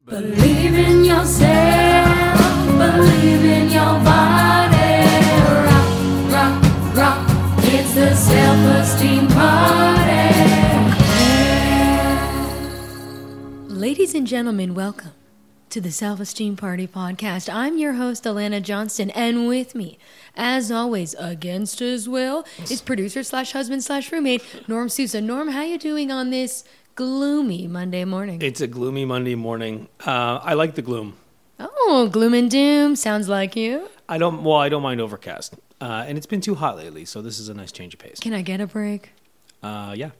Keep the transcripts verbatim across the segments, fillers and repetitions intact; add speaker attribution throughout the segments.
Speaker 1: Believe in yourself, believe in your body. Rock, rock, rock, it's the self-esteem party.
Speaker 2: Ladies and gentlemen, welcome to the Self-Esteem Party podcast. I'm your host, Alana Johnston, and with me, as always, against his will, is producer slash husband slash roommate, Norm Sousa. Norm, how you doing on this gloomy Monday morning?
Speaker 3: It's a gloomy Monday morning. Uh, I like the gloom.
Speaker 2: Oh, gloom and doom. Sounds like you.
Speaker 3: I don't, well, I don't mind overcast. Uh, and it's been too hot lately, so this is a nice change of pace.
Speaker 2: Can I get a break?
Speaker 3: Uh, yeah.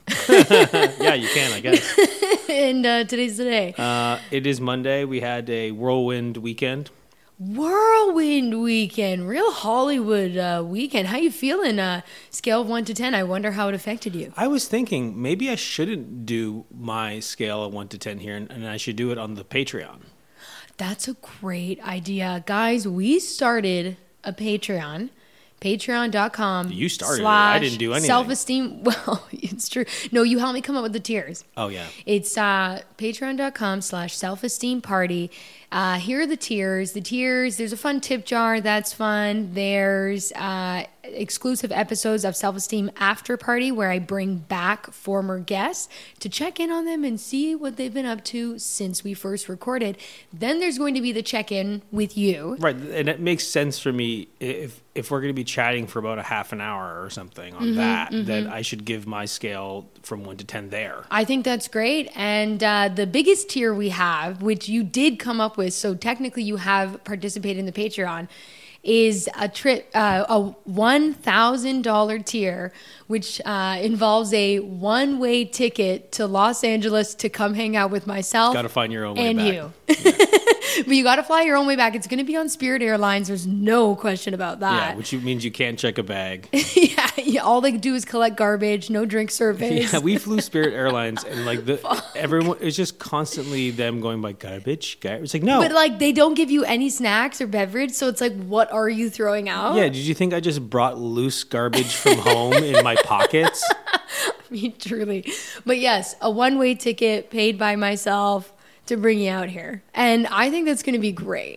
Speaker 3: Yeah, you can, I guess.
Speaker 2: And uh, today's the day.
Speaker 3: Uh, it is Monday. We had a whirlwind weekend.
Speaker 2: Whirlwind weekend. Real Hollywood uh, weekend. How you feeling? Uh, scale of one to ten. I wonder how it affected you.
Speaker 3: I was thinking maybe I shouldn't do my scale of one to ten here, and, and I should do it on the Patreon.
Speaker 2: That's a great idea. Guys, we started a Patreon. Patreon.com.
Speaker 3: You started it. I didn't do anything.
Speaker 2: Self-esteem. Well, it's true. No, you helped me come up with the tiers.
Speaker 3: Oh, yeah.
Speaker 2: It's uh, patreon.com slash self-esteem party. Uh, here are the tiers. The tiers, there's a fun tip jar. That's fun. There's uh, exclusive episodes of Self-Esteem After Party where I bring back former guests to check in on them and see what they've been up to since we first recorded. Then there's going to be the check-in with you.
Speaker 3: Right, and it makes sense for me if if we're going to be chatting for about a half an hour or something on
Speaker 2: Mm-hmm,
Speaker 3: that,
Speaker 2: mm-hmm.
Speaker 3: that I should give my scale from one to ten there.
Speaker 2: I think that's great. And uh, the biggest tier we have, which you did come up with, so technically you have participated in the Patreon, is a trip, uh, a one thousand dollars tier, which uh, involves a one-way ticket to Los Angeles to come hang out with myself.
Speaker 3: Got to find your own way
Speaker 2: and
Speaker 3: back.
Speaker 2: you. But you got to fly your own way back. It's going to be on Spirit Airlines. There's no question about that.
Speaker 3: Yeah, which means you can't check a bag.
Speaker 2: yeah, yeah, all they do is collect garbage, no drink service.
Speaker 3: Yeah, we flew Spirit Airlines, and like the everyone, it's just constantly them going by garbage. garbage. It's like no,
Speaker 2: But like they don't give you any snacks or beverage, so it's like, what are you throwing out?
Speaker 3: Yeah, did you think I just brought loose garbage from home in my pockets?
Speaker 2: I mean, truly. But yes, a one-way ticket paid by myself to bring you out here. And I think that's going to be great.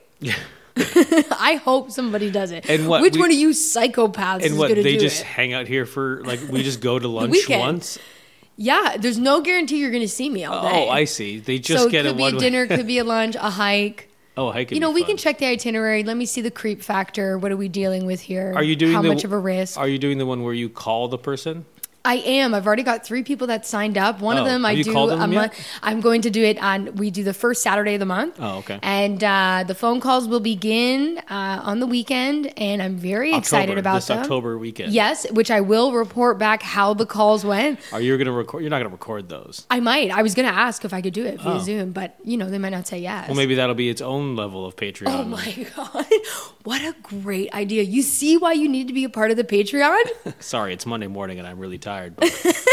Speaker 2: I hope somebody does it.
Speaker 3: And what,
Speaker 2: Which
Speaker 3: we,
Speaker 2: one of you psychopaths is
Speaker 3: and what,
Speaker 2: going to do
Speaker 3: they just
Speaker 2: it?
Speaker 3: hang out here for, like, we just go to lunch
Speaker 2: weekend.
Speaker 3: once?
Speaker 2: Yeah, there's no guarantee you're going to see me all day.
Speaker 3: Oh, I see. They just
Speaker 2: so
Speaker 3: get
Speaker 2: it
Speaker 3: a
Speaker 2: could be
Speaker 3: one
Speaker 2: a dinner, it could be a lunch, a hike.
Speaker 3: Oh, hike.
Speaker 2: You know, we can check the itinerary. Let me see the creep factor. What are we dealing with here?
Speaker 3: Are you doing
Speaker 2: How
Speaker 3: the,
Speaker 2: much of a risk?
Speaker 3: Are you doing the one where you call the person?
Speaker 2: I am. I've already got three people that signed up. One
Speaker 3: Oh,
Speaker 2: of them
Speaker 3: have
Speaker 2: I
Speaker 3: you
Speaker 2: do
Speaker 3: called them
Speaker 2: a month.
Speaker 3: yet?
Speaker 2: I'm going to do it on. We do the first Saturday of the month.
Speaker 3: Oh, okay.
Speaker 2: And uh, the phone calls will begin uh, on the weekend, and I'm very excited
Speaker 3: October,
Speaker 2: about
Speaker 3: this
Speaker 2: them.
Speaker 3: October weekend.
Speaker 2: Yes, which I will report back how the calls went.
Speaker 3: Are you going to record? You're not going to record those.
Speaker 2: I might. I was going to ask if I could do it via
Speaker 3: Oh.
Speaker 2: Zoom, but you know they might not say yes.
Speaker 3: Well, maybe that'll be its own level of Patreon.
Speaker 2: Oh my god! What a great idea! You see why you need to be a part of the Patreon?
Speaker 3: Sorry, it's Monday morning and I'm really tired. But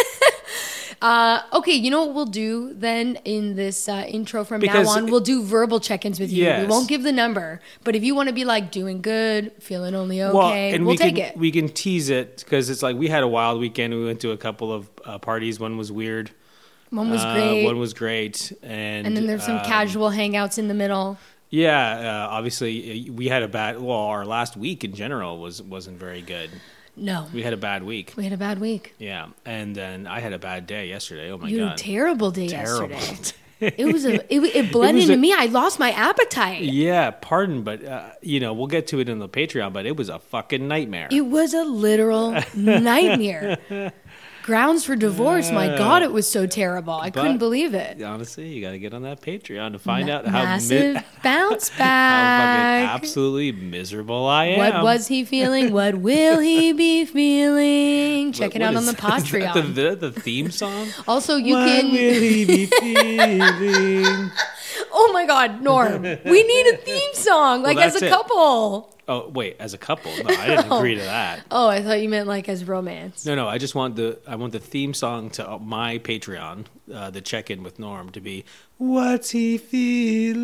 Speaker 2: Uh, okay, you know what we'll do then in this uh, intro from
Speaker 3: Because
Speaker 2: now on? We'll do verbal check-ins with you. We
Speaker 3: Yes.
Speaker 2: won't give the number, but if you want to be like doing good, feeling only okay,
Speaker 3: well, and
Speaker 2: we'll
Speaker 3: we
Speaker 2: take
Speaker 3: can,
Speaker 2: it.
Speaker 3: We can tease it because it's like we had a wild weekend. We went to a couple of uh, parties. One was weird.
Speaker 2: One was
Speaker 3: Uh,
Speaker 2: great,
Speaker 3: One was great, and
Speaker 2: and then there's some
Speaker 3: um,
Speaker 2: casual hangouts in the middle.
Speaker 3: Yeah, uh, obviously uh, we had a bad. Well, our last week in general was wasn't very good.
Speaker 2: No,
Speaker 3: We had a bad week.
Speaker 2: we had a bad week.
Speaker 3: Yeah, and then I had a bad day yesterday. Oh my
Speaker 2: You had
Speaker 3: god,
Speaker 2: a terrible day
Speaker 3: terrible.
Speaker 2: yesterday. It was a it, it blended
Speaker 3: was
Speaker 2: into
Speaker 3: a-
Speaker 2: me. I lost my appetite.
Speaker 3: Yeah, pardon, but uh, you know we'll get to it in the Patreon. But it was a fucking nightmare.
Speaker 2: It was a literal nightmare. Grounds for divorce. My God, it was so terrible. I couldn't
Speaker 3: But-
Speaker 2: believe it.
Speaker 3: Honestly, you got to get on that Patreon to find
Speaker 2: Ma-
Speaker 3: out how
Speaker 2: massive
Speaker 3: mi-
Speaker 2: bounce
Speaker 3: how
Speaker 2: back.
Speaker 3: fucking absolutely miserable I am.
Speaker 2: What was he feeling? What will he be feeling? Check
Speaker 3: What-
Speaker 2: it
Speaker 3: what
Speaker 2: out on
Speaker 3: is-
Speaker 2: the
Speaker 3: is that
Speaker 2: Patreon.
Speaker 3: The, the, the theme song.
Speaker 2: Also, you
Speaker 3: what
Speaker 2: can.
Speaker 3: will he be feeling?
Speaker 2: Oh my God, Norm. We need a theme song, like as
Speaker 3: that's
Speaker 2: a
Speaker 3: it.
Speaker 2: couple.
Speaker 3: Oh wait, as a couple? No, I didn't
Speaker 2: No.
Speaker 3: agree to that.
Speaker 2: Oh, I thought you meant like as romance.
Speaker 3: No, no, I just want the I want the theme song to my Patreon, uh, the check-in with Norm, to be "What's he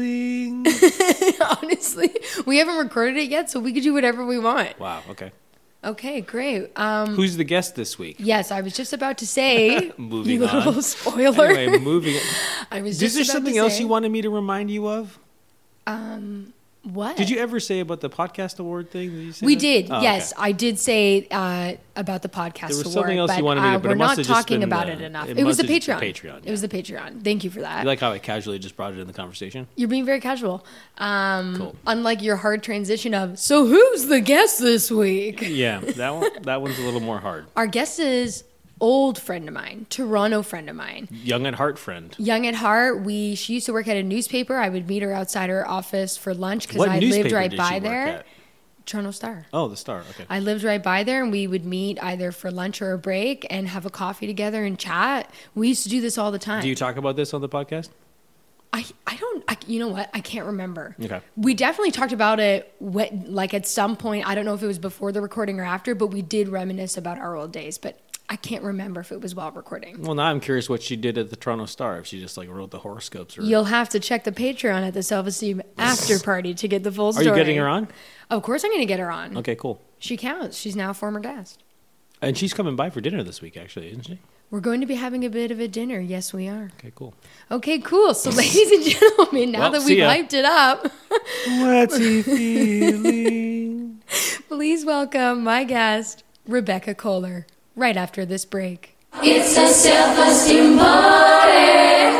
Speaker 3: feeling?"
Speaker 2: Honestly, we haven't recorded it yet, so we could do whatever we want.
Speaker 3: Wow. Okay.
Speaker 2: Okay, great. Um,
Speaker 3: Who's the guest this week?
Speaker 2: yes, I was just about to say.
Speaker 3: Moving
Speaker 2: you
Speaker 3: on.
Speaker 2: little spoiler.
Speaker 3: Anyway, moving on.
Speaker 2: I was
Speaker 3: Is
Speaker 2: just
Speaker 3: there
Speaker 2: about
Speaker 3: something
Speaker 2: to
Speaker 3: else
Speaker 2: say,
Speaker 3: you wanted me to remind you of?
Speaker 2: Um, what
Speaker 3: Did you ever say about the podcast award thing? Did you say
Speaker 2: We
Speaker 3: that?
Speaker 2: did.
Speaker 3: Oh,
Speaker 2: yes,
Speaker 3: okay.
Speaker 2: I did say uh, about the podcast
Speaker 3: There was
Speaker 2: award,
Speaker 3: something else
Speaker 2: but
Speaker 3: you wanted me to-
Speaker 2: uh,
Speaker 3: but it
Speaker 2: we're
Speaker 3: must
Speaker 2: not
Speaker 3: have just
Speaker 2: talking
Speaker 3: been
Speaker 2: about
Speaker 3: the-
Speaker 2: it enough.
Speaker 3: it
Speaker 2: It, was the
Speaker 3: must have just been
Speaker 2: Patreon.
Speaker 3: Patreon,
Speaker 2: It was
Speaker 3: yeah.
Speaker 2: the Patreon. Thank you for that.
Speaker 3: You like how I casually just brought it in the conversation?
Speaker 2: You're being very casual. Um,
Speaker 3: Cool.
Speaker 2: Unlike your hard transition of, so who's the guest this week?
Speaker 3: Yeah, that one. That one's a little more hard.
Speaker 2: Our guest is old friend of mine, Toronto friend of mine.
Speaker 3: Young at heart friend.
Speaker 2: Young at heart, we she used to work at a newspaper. I would meet her outside her office for lunch because
Speaker 3: What
Speaker 2: I
Speaker 3: newspaper
Speaker 2: lived right
Speaker 3: did
Speaker 2: by
Speaker 3: she work
Speaker 2: there.
Speaker 3: at?
Speaker 2: Toronto Star.
Speaker 3: Oh, the Star. Okay.
Speaker 2: I lived right by there, and we would meet either for lunch or a break and have a coffee together and chat. We used to do this all the time.
Speaker 3: Do you talk about this on the podcast?
Speaker 2: I, I don't, I, you know what? I can't remember.
Speaker 3: Okay.
Speaker 2: We definitely talked about it, when, like at some point. I don't know if it was before the recording or after, but we did reminisce about our old days. But I can't remember if it was while recording.
Speaker 3: Well, now I'm curious what she did at the Toronto Star. If she just like wrote the horoscopes, or
Speaker 2: You'll have to check the Patreon at the Self Esteem After Party to get the full
Speaker 3: are
Speaker 2: story.
Speaker 3: you getting her on?
Speaker 2: Of course, I'm going to get her on.
Speaker 3: Okay, cool.
Speaker 2: She counts. She's now a former guest.
Speaker 3: And she's coming by for dinner this week, actually, isn't she?
Speaker 2: We're going to be having a bit of a dinner. Yes, we are.
Speaker 3: Okay, cool.
Speaker 2: Okay, cool. So, ladies and gentlemen, now
Speaker 3: Well,
Speaker 2: that
Speaker 3: see
Speaker 2: we've
Speaker 3: ya.
Speaker 2: hyped it up,
Speaker 3: What's he feeling?
Speaker 2: please welcome my guest, Rebecca Kohler, right after this break.
Speaker 1: It's a self-esteem party.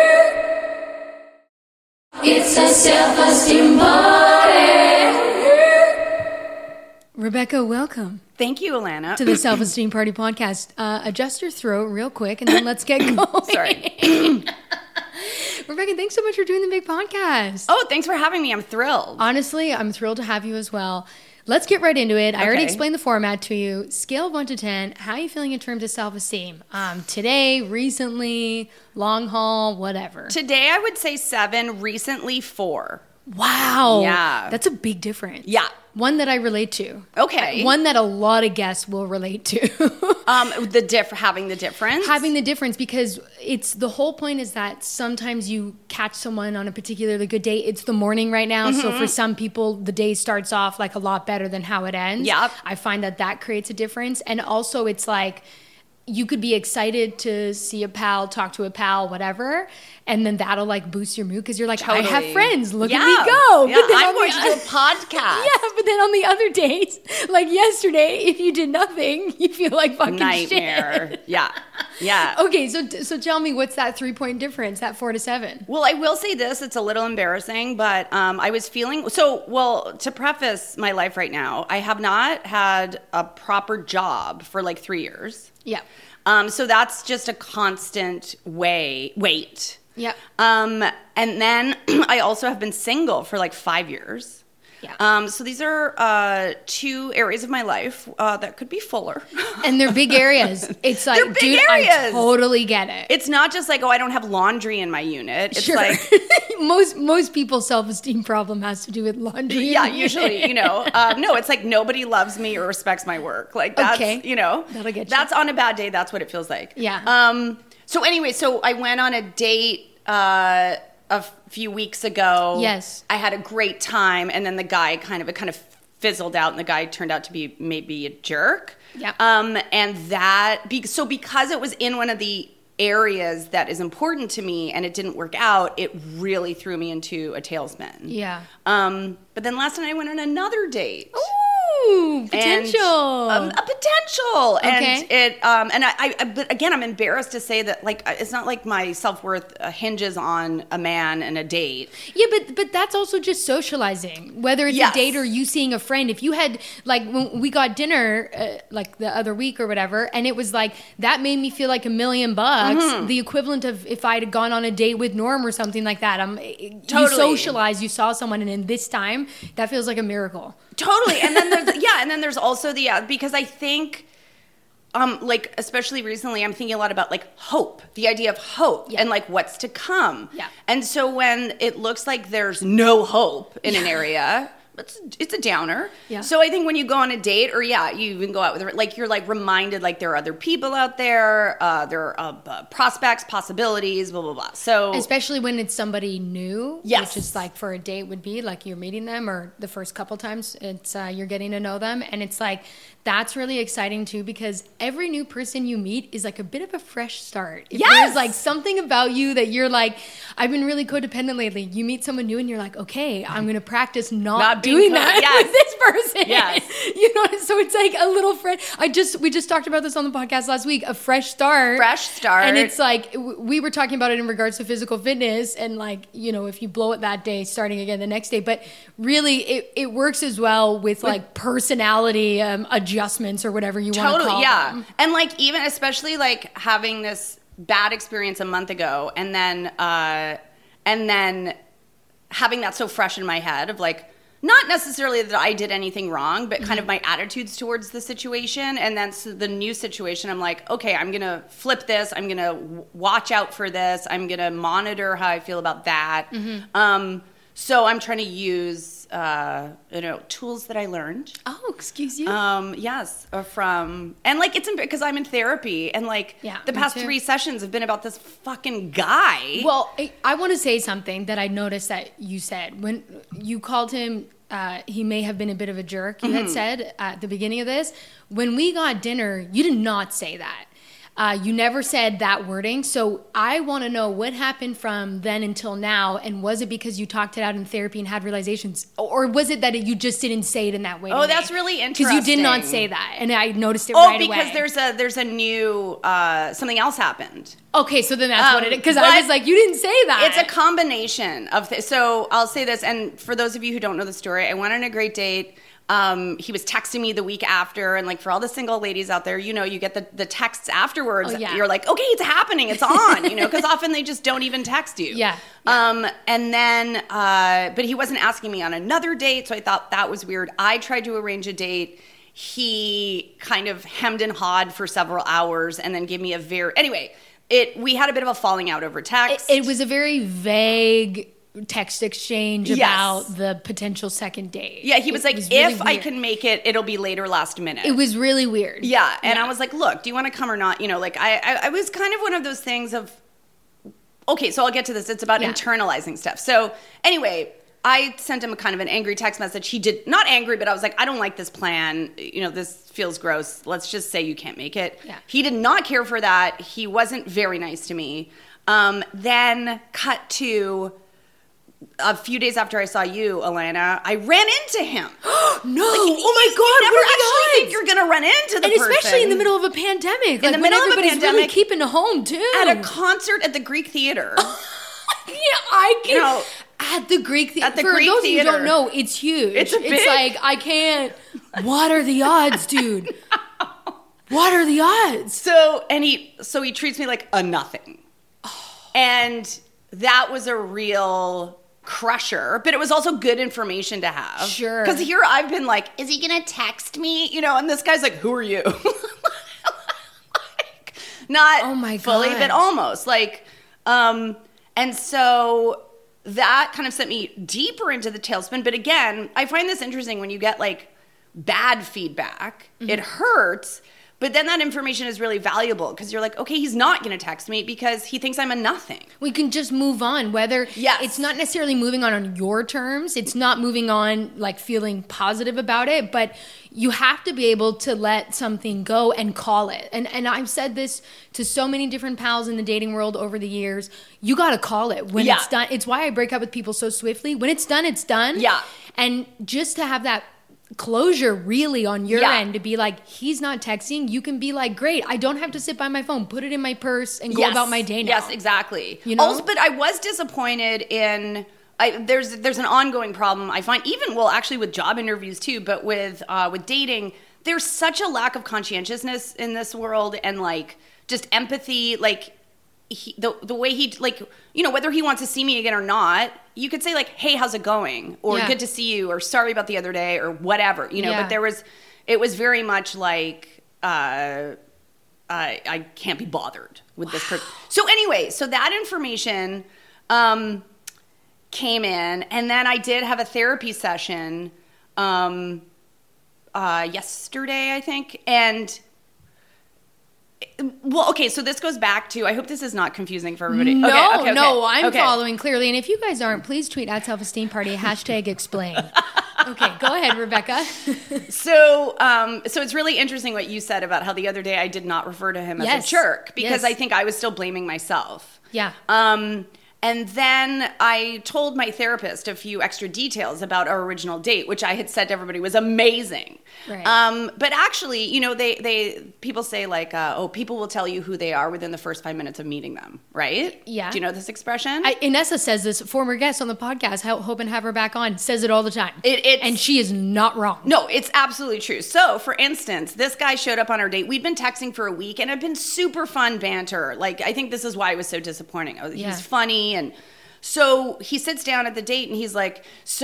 Speaker 1: It's a self-esteem party.
Speaker 2: Rebecca, welcome
Speaker 4: Thank you, Alana.
Speaker 2: to the Self Esteem Party podcast. Uh, adjust your throat real quick, and then let's get going.
Speaker 4: Sorry.
Speaker 2: Rebecca, thanks so much for doing the big podcast.
Speaker 4: Oh, thanks for having me. I'm thrilled.
Speaker 2: Honestly, I'm thrilled to have you as well. Let's get right into it. I already
Speaker 4: Okay.
Speaker 2: explained the format to you. Scale of one to ten. How are you feeling in terms of self-esteem? Um, today, recently, long haul, whatever.
Speaker 4: Today, I would say seven. Recently, four.
Speaker 2: Wow.
Speaker 4: Yeah.
Speaker 2: That's a big difference.
Speaker 4: Yeah.
Speaker 2: One that I relate to.
Speaker 4: Okay.
Speaker 2: One that a lot of guests will relate to.
Speaker 4: Um, the diff having the difference.
Speaker 2: Having the difference, because it's the whole point is that sometimes you catch someone on a particularly good day. It's the morning right now, so
Speaker 4: Mm-hmm.
Speaker 2: for some people the day starts off like a lot better than how it ends.
Speaker 4: Yep.
Speaker 2: I find that that creates a difference, and also it's like you could be excited to see a pal, talk to a pal, whatever, and then that'll like boost your mood because you're like, I have
Speaker 4: Totally.
Speaker 2: friends, look
Speaker 4: Yeah.
Speaker 2: at me go.
Speaker 4: Yeah,
Speaker 2: But then
Speaker 4: I'm
Speaker 2: on
Speaker 4: going
Speaker 2: the
Speaker 4: to do a
Speaker 2: oth-
Speaker 4: podcast.
Speaker 2: Yeah, but then on the other days, like yesterday, if you did nothing, you feel like fucking
Speaker 4: Nightmare.
Speaker 2: shit.
Speaker 4: Yeah. Yeah.
Speaker 2: Okay, so so tell me, what's that three point difference? That four to seven?
Speaker 4: Well, I will say this, it's a little embarrassing, but um, I was feeling so, well, to preface my life right now, I have not had a proper job for like three years.
Speaker 2: Yeah.
Speaker 4: Um, so that's just a constant way, wait.
Speaker 2: Yeah.
Speaker 4: Um, and then I also have been single for like five years.
Speaker 2: Yeah.
Speaker 4: Um, so these are uh, two areas of my life uh, that could be fuller.
Speaker 2: And they're big areas. It's like,
Speaker 4: They're big
Speaker 2: dude, I
Speaker 4: areas.
Speaker 2: totally get it.
Speaker 4: It's not just like, oh, I don't have laundry in my unit. It's
Speaker 2: Sure.
Speaker 4: like,
Speaker 2: most most people's self-esteem problem has to do with laundry.
Speaker 4: yeah, usually, you know, um, no, it's like nobody loves me or respects my work. Like that's,
Speaker 2: Okay.
Speaker 4: you know,
Speaker 2: That'll get you.
Speaker 4: that's on a bad day. That's what it feels like.
Speaker 2: Yeah.
Speaker 4: Um. So anyway, so I went on a date uh, a few weeks ago.
Speaker 2: Yes.
Speaker 4: I had a great time, and then the guy kind of it kind of fizzled out, and the guy turned out to be maybe a jerk.
Speaker 2: Yeah.
Speaker 4: Um. And that be, so because it was in one of the areas that is important to me, and it didn't work out, it really threw me into a tailspin.
Speaker 2: Yeah.
Speaker 4: Um, but then last night I went on another date.
Speaker 2: Ooh,
Speaker 4: And,
Speaker 2: potential.
Speaker 4: um, a potential.
Speaker 2: Okay.
Speaker 4: And it, um, and I, I, but again, I'm embarrassed to say that, like, it's not like my self-worth uh, hinges on a man and a date.
Speaker 2: Yeah, but but that's also just socializing. Whether it's
Speaker 4: Yes.
Speaker 2: a date or you seeing a friend. If you had like when we got dinner uh, like the other week or whatever, and it was like that made me feel like a million bucks.
Speaker 4: Mm-hmm.
Speaker 2: The equivalent of if I had gone on a date with Norm or something like that. I'm you
Speaker 4: Totally.
Speaker 2: socialize, you saw someone, and in this time that feels like a miracle.
Speaker 4: Totally. And then there's, yeah, and then there's also the, uh, because I think, um, like, especially recently, I'm thinking a lot about, like, hope, the idea of hope
Speaker 2: Yeah.
Speaker 4: and, like, what's to come.
Speaker 2: Yeah.
Speaker 4: And so when it looks like there's no hope in an area, it's, it's a downer.
Speaker 2: Yeah.
Speaker 4: So I think when you go on a date, or yeah, you even go out with, like, you're like reminded, like, there are other people out there, uh, there are uh, uh, prospects, possibilities, blah, blah, blah. So
Speaker 2: especially when it's somebody new,
Speaker 4: Yes.
Speaker 2: which is like for a date would be like you're meeting them, or the first couple times it's uh, you're getting to know them, and it's like that's really exciting too, because every new person you meet is like a bit of a fresh start. If
Speaker 4: Yes!
Speaker 2: There's like something about you that you're like, I've been really codependent lately. You meet someone new and you're like, okay, I'm going to practice not,
Speaker 4: Not being
Speaker 2: doing
Speaker 4: co-
Speaker 2: that
Speaker 4: yes.
Speaker 2: with this person.
Speaker 4: Yes.
Speaker 2: You know, so it's like a little fresh. I just, we just talked about this on the podcast last week, a fresh start.
Speaker 4: Fresh start.
Speaker 2: And it's like, w- we were talking about it in regards to physical fitness and like, you know, if you blow it that day, starting again the next day. But really, it, it works as well with like personality um, adjustments or whatever you want to
Speaker 4: Totally,
Speaker 2: call
Speaker 4: yeah.
Speaker 2: them.
Speaker 4: And like, even especially like having this bad experience a month ago, and then uh and then having that so fresh in my head of like, not necessarily that I did anything wrong, but kind of my attitudes towards the situation. And then so the new situation, I'm like, okay, I'm gonna flip this, I'm gonna w- watch out for this, I'm gonna monitor how I feel about that. Um so I'm trying to use uh you know tools that I learned.
Speaker 2: Oh, excuse you.
Speaker 4: Um, yes, or from, and like, it's because I'm in therapy, and like,
Speaker 2: Yeah,
Speaker 4: the
Speaker 2: me
Speaker 4: past
Speaker 2: too.
Speaker 4: three sessions have been about this fucking guy.
Speaker 2: Well, I, I want to say something that I noticed that you said when you called him. Uh, he may have been a bit of a jerk. You
Speaker 4: Mm-hmm.
Speaker 2: had said at the beginning of this, when we got dinner, you did not say that. Uh, you never said that wording. So I want to know what happened from then until now, and was it because you talked it out in therapy and had realizations, or was it that it, you just didn't say it in that way?
Speaker 4: Oh,
Speaker 2: to
Speaker 4: that's
Speaker 2: me?
Speaker 4: really
Speaker 2: Because you did not
Speaker 4: interesting.
Speaker 2: say that, and I noticed it
Speaker 4: oh,
Speaker 2: right
Speaker 4: because
Speaker 2: away.
Speaker 4: there's a there's a new uh, something else happened.
Speaker 2: Okay, so then that's
Speaker 4: Um,
Speaker 2: what it is. Because
Speaker 4: but
Speaker 2: I was like, you didn't say that.
Speaker 4: It's a combination of th- so I'll say this, and for those of you who don't know the story, I went on a great date. Um, he was texting me the week after, and like, for all the single ladies out there, you know, you get the, the texts afterwards.
Speaker 2: Oh, yeah.
Speaker 4: You're like, okay, it's happening, it's on, you know, because often they just don't even text you.
Speaker 2: Yeah,
Speaker 4: Um, and then, uh, but he wasn't asking me on another date, so I thought that was weird. I tried to arrange a date. He kind of hemmed and hawed for several hours, and then gave me a very anyway. It we had a bit of a falling out over text.
Speaker 2: It was a very vague text exchange
Speaker 4: Yes.
Speaker 2: about the potential second date.
Speaker 4: Yeah, he was
Speaker 2: It
Speaker 4: like,
Speaker 2: really
Speaker 4: if I
Speaker 2: weird.
Speaker 4: can make it, it'll be later last minute.
Speaker 2: It was really weird.
Speaker 4: Yeah, and I was like, look, do you want to come or not? You know, like, I, I, I was kind of one of those things of, okay, so I'll get to this. It's about
Speaker 2: Yeah.
Speaker 4: internalizing stuff. So anyway, I sent him a kind of an angry text message. He did, not angry, but I was like, I don't like this plan. You know, this feels gross. Let's just say you can't make it.
Speaker 2: Yeah.
Speaker 4: He did not care for that. He wasn't very nice to me. Um, then cut to a few days after I saw you, Alana, I ran into him.
Speaker 2: No,
Speaker 4: Like,
Speaker 2: oh my
Speaker 4: you
Speaker 2: God,
Speaker 4: never
Speaker 2: what are the
Speaker 4: actually think
Speaker 2: odds?
Speaker 4: you're going to run into the
Speaker 2: And
Speaker 4: person.
Speaker 2: especially in the middle of a pandemic.
Speaker 4: In the middle of a
Speaker 2: everybody's really
Speaker 4: pandemic,
Speaker 2: keeping to home too.
Speaker 4: at a concert at the Greek Theater.
Speaker 2: yeah, I can.
Speaker 4: You know,
Speaker 2: at the Greek theater.
Speaker 4: at the
Speaker 2: For
Speaker 4: Greek
Speaker 2: those of you who
Speaker 4: theater.
Speaker 2: don't know, it's huge.
Speaker 4: It's a big-
Speaker 2: like, I can't. What are the odds, dude? What are the odds?
Speaker 4: So and he so he treats me like a nothing. And that was a real crusher, but it was also good information to have.
Speaker 2: Sure.
Speaker 4: Because here I've been like, is he gonna text me? You know, and this guy's like, who are you? Like, not
Speaker 2: Oh my
Speaker 4: fully,
Speaker 2: God.
Speaker 4: but almost. Like, um, and so that kind of sent me deeper into the tailspin. But again, I find this interesting when you get like bad feedback,
Speaker 2: Mm-hmm.
Speaker 4: it hurts. But then that information is really valuable because you're like, okay, he's not going to text me because he thinks I'm a nothing.
Speaker 2: We can just move on. Whether
Speaker 4: Yes.
Speaker 2: it's not necessarily moving on on your terms, it's not moving on like feeling positive about it, but you have to be able to let something go and call it. And and I've said this to so many different pals in the dating world over the years. You got to call it when
Speaker 4: Yeah.
Speaker 2: it's done. It's why I break up with people so swiftly. When it's done, it's done.
Speaker 4: Yeah.
Speaker 2: And just to have that closure really on your
Speaker 4: Yeah.
Speaker 2: end to be like, he's not texting, you can be like, great, I don't have to sit by my phone, put it in my purse and go
Speaker 4: Yes.
Speaker 2: about my day now.
Speaker 4: Yes, exactly.
Speaker 2: You know?
Speaker 4: Also, but I was disappointed in. I, there's there's an ongoing problem I find, even well, actually with job interviews too, but with uh, with dating, there's such a lack of conscientiousness in this world and like just empathy, like. He, the the way he like you know whether he wants to see me again or not, you could say like, hey, how's it going, or
Speaker 2: Yeah.
Speaker 4: good to see you, or sorry about the other day, or whatever, you know.
Speaker 2: Yeah.
Speaker 4: But there was it was very much like uh I I can't be bothered with this person. So anyway, so that information um came in, and then I did have a therapy session um, uh, yesterday, I think. And, well, okay, so this goes back to, I hope this is not confusing for everybody.
Speaker 2: No,
Speaker 4: okay, okay, okay.
Speaker 2: no, I'm
Speaker 4: okay.
Speaker 2: following clearly. And if you guys aren't, please tweet at Self-Esteem Party, hashtag explain. Okay, go ahead, Rebecca.
Speaker 4: So, um, so it's really interesting what you said about how the other day I did not refer to him
Speaker 2: Yes.
Speaker 4: as a jerk because
Speaker 2: Yes.
Speaker 4: I think I was still blaming myself.
Speaker 2: Yeah.
Speaker 4: Um, and then I told my therapist a few extra details about our original date, which I had said to everybody was amazing.
Speaker 2: Right.
Speaker 4: Um, but actually, you know, they, they people say like, uh, oh, people will tell you who they are within the first five minutes of meeting them, right?
Speaker 2: Yeah.
Speaker 4: Do you know this expression?
Speaker 2: I, Inessa says this, former guest on the podcast, ho- hope and have her back on, says it all the time.
Speaker 4: It- it's-
Speaker 2: and she is not wrong.
Speaker 4: No, it's absolutely true. So, for instance, this guy showed up on our date. We'd been texting for a week, and it had been super fun banter. Like, I think this is why it was so disappointing. He
Speaker 2: Yeah.
Speaker 4: was funny, and so he sits down at the date, and he's like,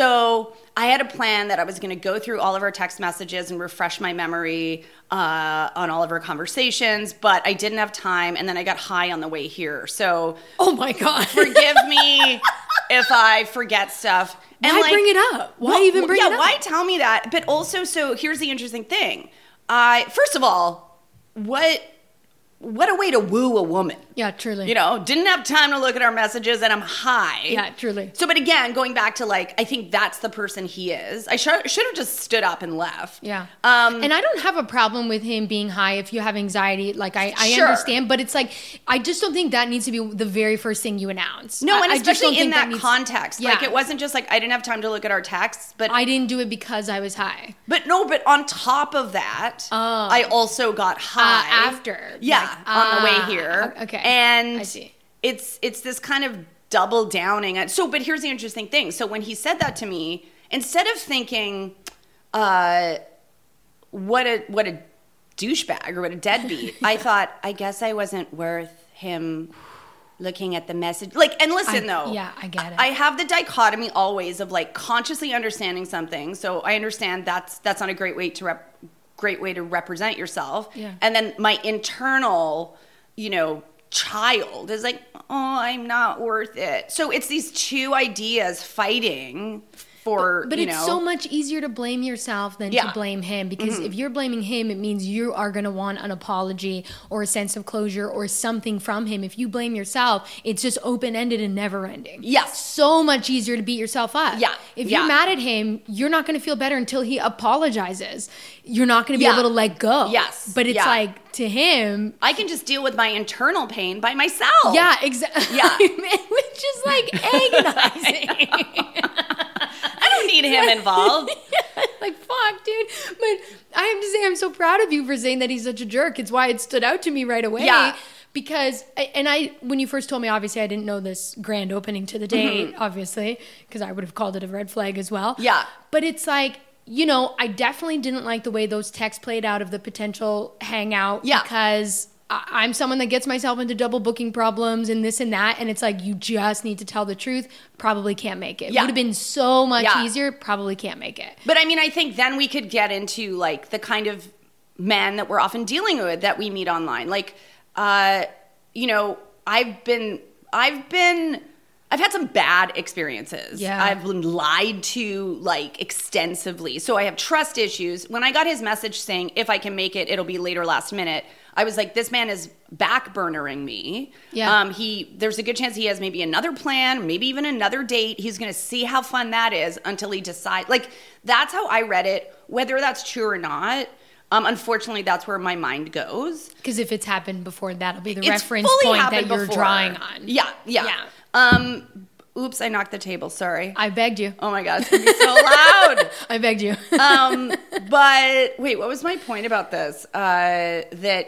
Speaker 4: so I had a plan that I was going to go through all of our text messages and refresh my memory uh, on all of our conversations, but I didn't have time, and then I got high on the way here. So
Speaker 2: Oh my God.
Speaker 4: forgive me if I forget stuff. And
Speaker 2: Why
Speaker 4: like-
Speaker 2: bring it up? Why
Speaker 4: well,
Speaker 2: even bring
Speaker 4: yeah,
Speaker 2: it up?
Speaker 4: why tell me that? But also, so here's the interesting thing. I first of all, what what a way to woo a woman.
Speaker 2: Yeah, truly.
Speaker 4: You know, didn't have time to look at our messages and I'm high.
Speaker 2: Yeah, truly.
Speaker 4: So, but again, going back to like, I think that's the person he is. I should should have just stood up and left.
Speaker 2: Yeah.
Speaker 4: Um,
Speaker 2: and I don't have a problem with him being high if you have anxiety. Like, I, I
Speaker 4: Sure.
Speaker 2: understand, but it's like, I just don't think that needs to be the very first thing you announce.
Speaker 4: no,
Speaker 2: I-
Speaker 4: and
Speaker 2: I just don't
Speaker 4: especially in
Speaker 2: think
Speaker 4: that,
Speaker 2: needs-
Speaker 4: context.
Speaker 2: Yeah.
Speaker 4: Like, it wasn't just like I didn't have time to look at our texts, but
Speaker 2: I didn't do it because I was high.
Speaker 4: But no, but on top of that,
Speaker 2: Oh.
Speaker 4: I also got high
Speaker 2: after,
Speaker 4: Yeah,
Speaker 2: like,
Speaker 4: on the way
Speaker 2: ah,
Speaker 4: here.
Speaker 2: okay.
Speaker 4: and
Speaker 2: I see.
Speaker 4: it's it's this kind of double downing. And so, but here's the interesting thing. So when he said that to me, instead of thinking, uh, what a what a douchebag or what a deadbeat, I thought, I guess I wasn't worth him looking at the message. Like, and listen
Speaker 2: I-
Speaker 4: though,
Speaker 2: yeah, I get it.
Speaker 4: I have the dichotomy always of like consciously understanding something. So I understand that's that's not a great way to rep, great way to represent yourself.
Speaker 2: Yeah.
Speaker 4: And then my internal, you know, child is like, oh, I'm not worth it. So it's these two ideas fighting for,
Speaker 2: But
Speaker 4: you
Speaker 2: it's
Speaker 4: know.
Speaker 2: so much easier to blame yourself than
Speaker 4: Yeah.
Speaker 2: to blame him, because if you're blaming him, it means you are going to want an apology or a sense of closure or something from him. If you blame yourself, it's just open-ended and never-ending.
Speaker 4: Yes.
Speaker 2: So much easier to beat yourself up.
Speaker 4: Yeah.
Speaker 2: If
Speaker 4: Yeah.
Speaker 2: you're mad at him, you're not going to feel better until he apologizes. You're not going to be
Speaker 4: Yeah.
Speaker 2: able to let go.
Speaker 4: Yes.
Speaker 2: But it's
Speaker 4: Yeah.
Speaker 2: like, to him,
Speaker 4: I can just deal with my internal pain by myself.
Speaker 2: yeah, exactly.
Speaker 4: Yeah.
Speaker 2: Which is like agonizing.
Speaker 4: I don't need him involved.
Speaker 2: Like, fuck, dude. But I have to say, I'm so proud of you for saying that he's such a jerk. It's why it stood out to me right away.
Speaker 4: Yeah.
Speaker 2: Because, and I, when you first told me, obviously, I didn't know this grand opening to the date, obviously, because I would have called it a red flag as well.
Speaker 4: Mm-hmm. Yeah.
Speaker 2: But it's like, you know, I definitely didn't like the way those texts played out of the potential hangout.
Speaker 4: Yeah.
Speaker 2: Because I- I'm someone that gets myself into double booking problems and this and that. And it's like, you just need to tell the truth. Probably can't make it.
Speaker 4: Yeah.
Speaker 2: Would have been so much
Speaker 4: Yeah.
Speaker 2: easier. Probably can't make it.
Speaker 4: But I mean, I think then we could get into like the kind of men that we're often dealing with that we meet online. Like, uh, you know, I've been, I've been, I've had some bad experiences.
Speaker 2: Yeah.
Speaker 4: I've been lied to like extensively. So I have trust issues. When I got his message saying, if I can make it, it'll be later last minute, I was like, this man is backburnering me.
Speaker 2: Yeah.
Speaker 4: Um, he, there's a good chance he has maybe another plan, maybe even another date. He's going to see how fun that is until he decides. Like, that's how I read it, whether that's true or not. Um, unfortunately, that's where my mind goes.
Speaker 2: Because if it's happened before, that'll be the
Speaker 4: It's
Speaker 2: reference
Speaker 4: fully
Speaker 2: point that
Speaker 4: happened
Speaker 2: you're
Speaker 4: before.
Speaker 2: drawing on.
Speaker 4: Yeah, yeah.
Speaker 2: Yeah.
Speaker 4: Um, oops, I knocked the table. Sorry.
Speaker 2: I begged you.
Speaker 4: Oh my God, it's gonna be so loud.
Speaker 2: I begged you.
Speaker 4: um, but wait, what was my point about this? Uh, that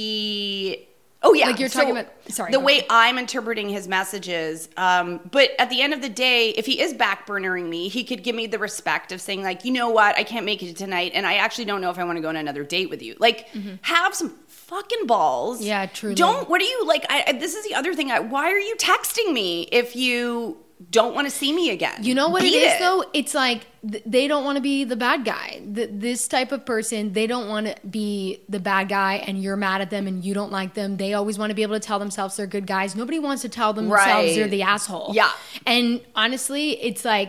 Speaker 4: he. Oh yeah,
Speaker 2: Like you're talking about- sorry,
Speaker 4: The
Speaker 2: go
Speaker 4: way
Speaker 2: ahead.
Speaker 4: I'm interpreting his messages. Um, but at the end of the day, if he is backburnering me, he could give me the respect of saying like, you know what, I can't make it tonight, and I actually don't know if I want to go on another date with you. Like, have some fucking balls.
Speaker 2: Mm-hmm. Yeah, truly.
Speaker 4: Don't. What are you like? I, I, this is the other thing. I, why are you texting me if you don't want to see me again?
Speaker 2: You know what
Speaker 4: Beat
Speaker 2: it is, though? It's like th- they don't want to be the bad guy. Th- this type of person, they don't want to be the bad guy and you're mad at them and you don't like them. They always want to be able to tell themselves they're good guys. Nobody wants to tell themselves
Speaker 4: Right.
Speaker 2: they're the asshole.
Speaker 4: Yeah.
Speaker 2: And honestly, it's like,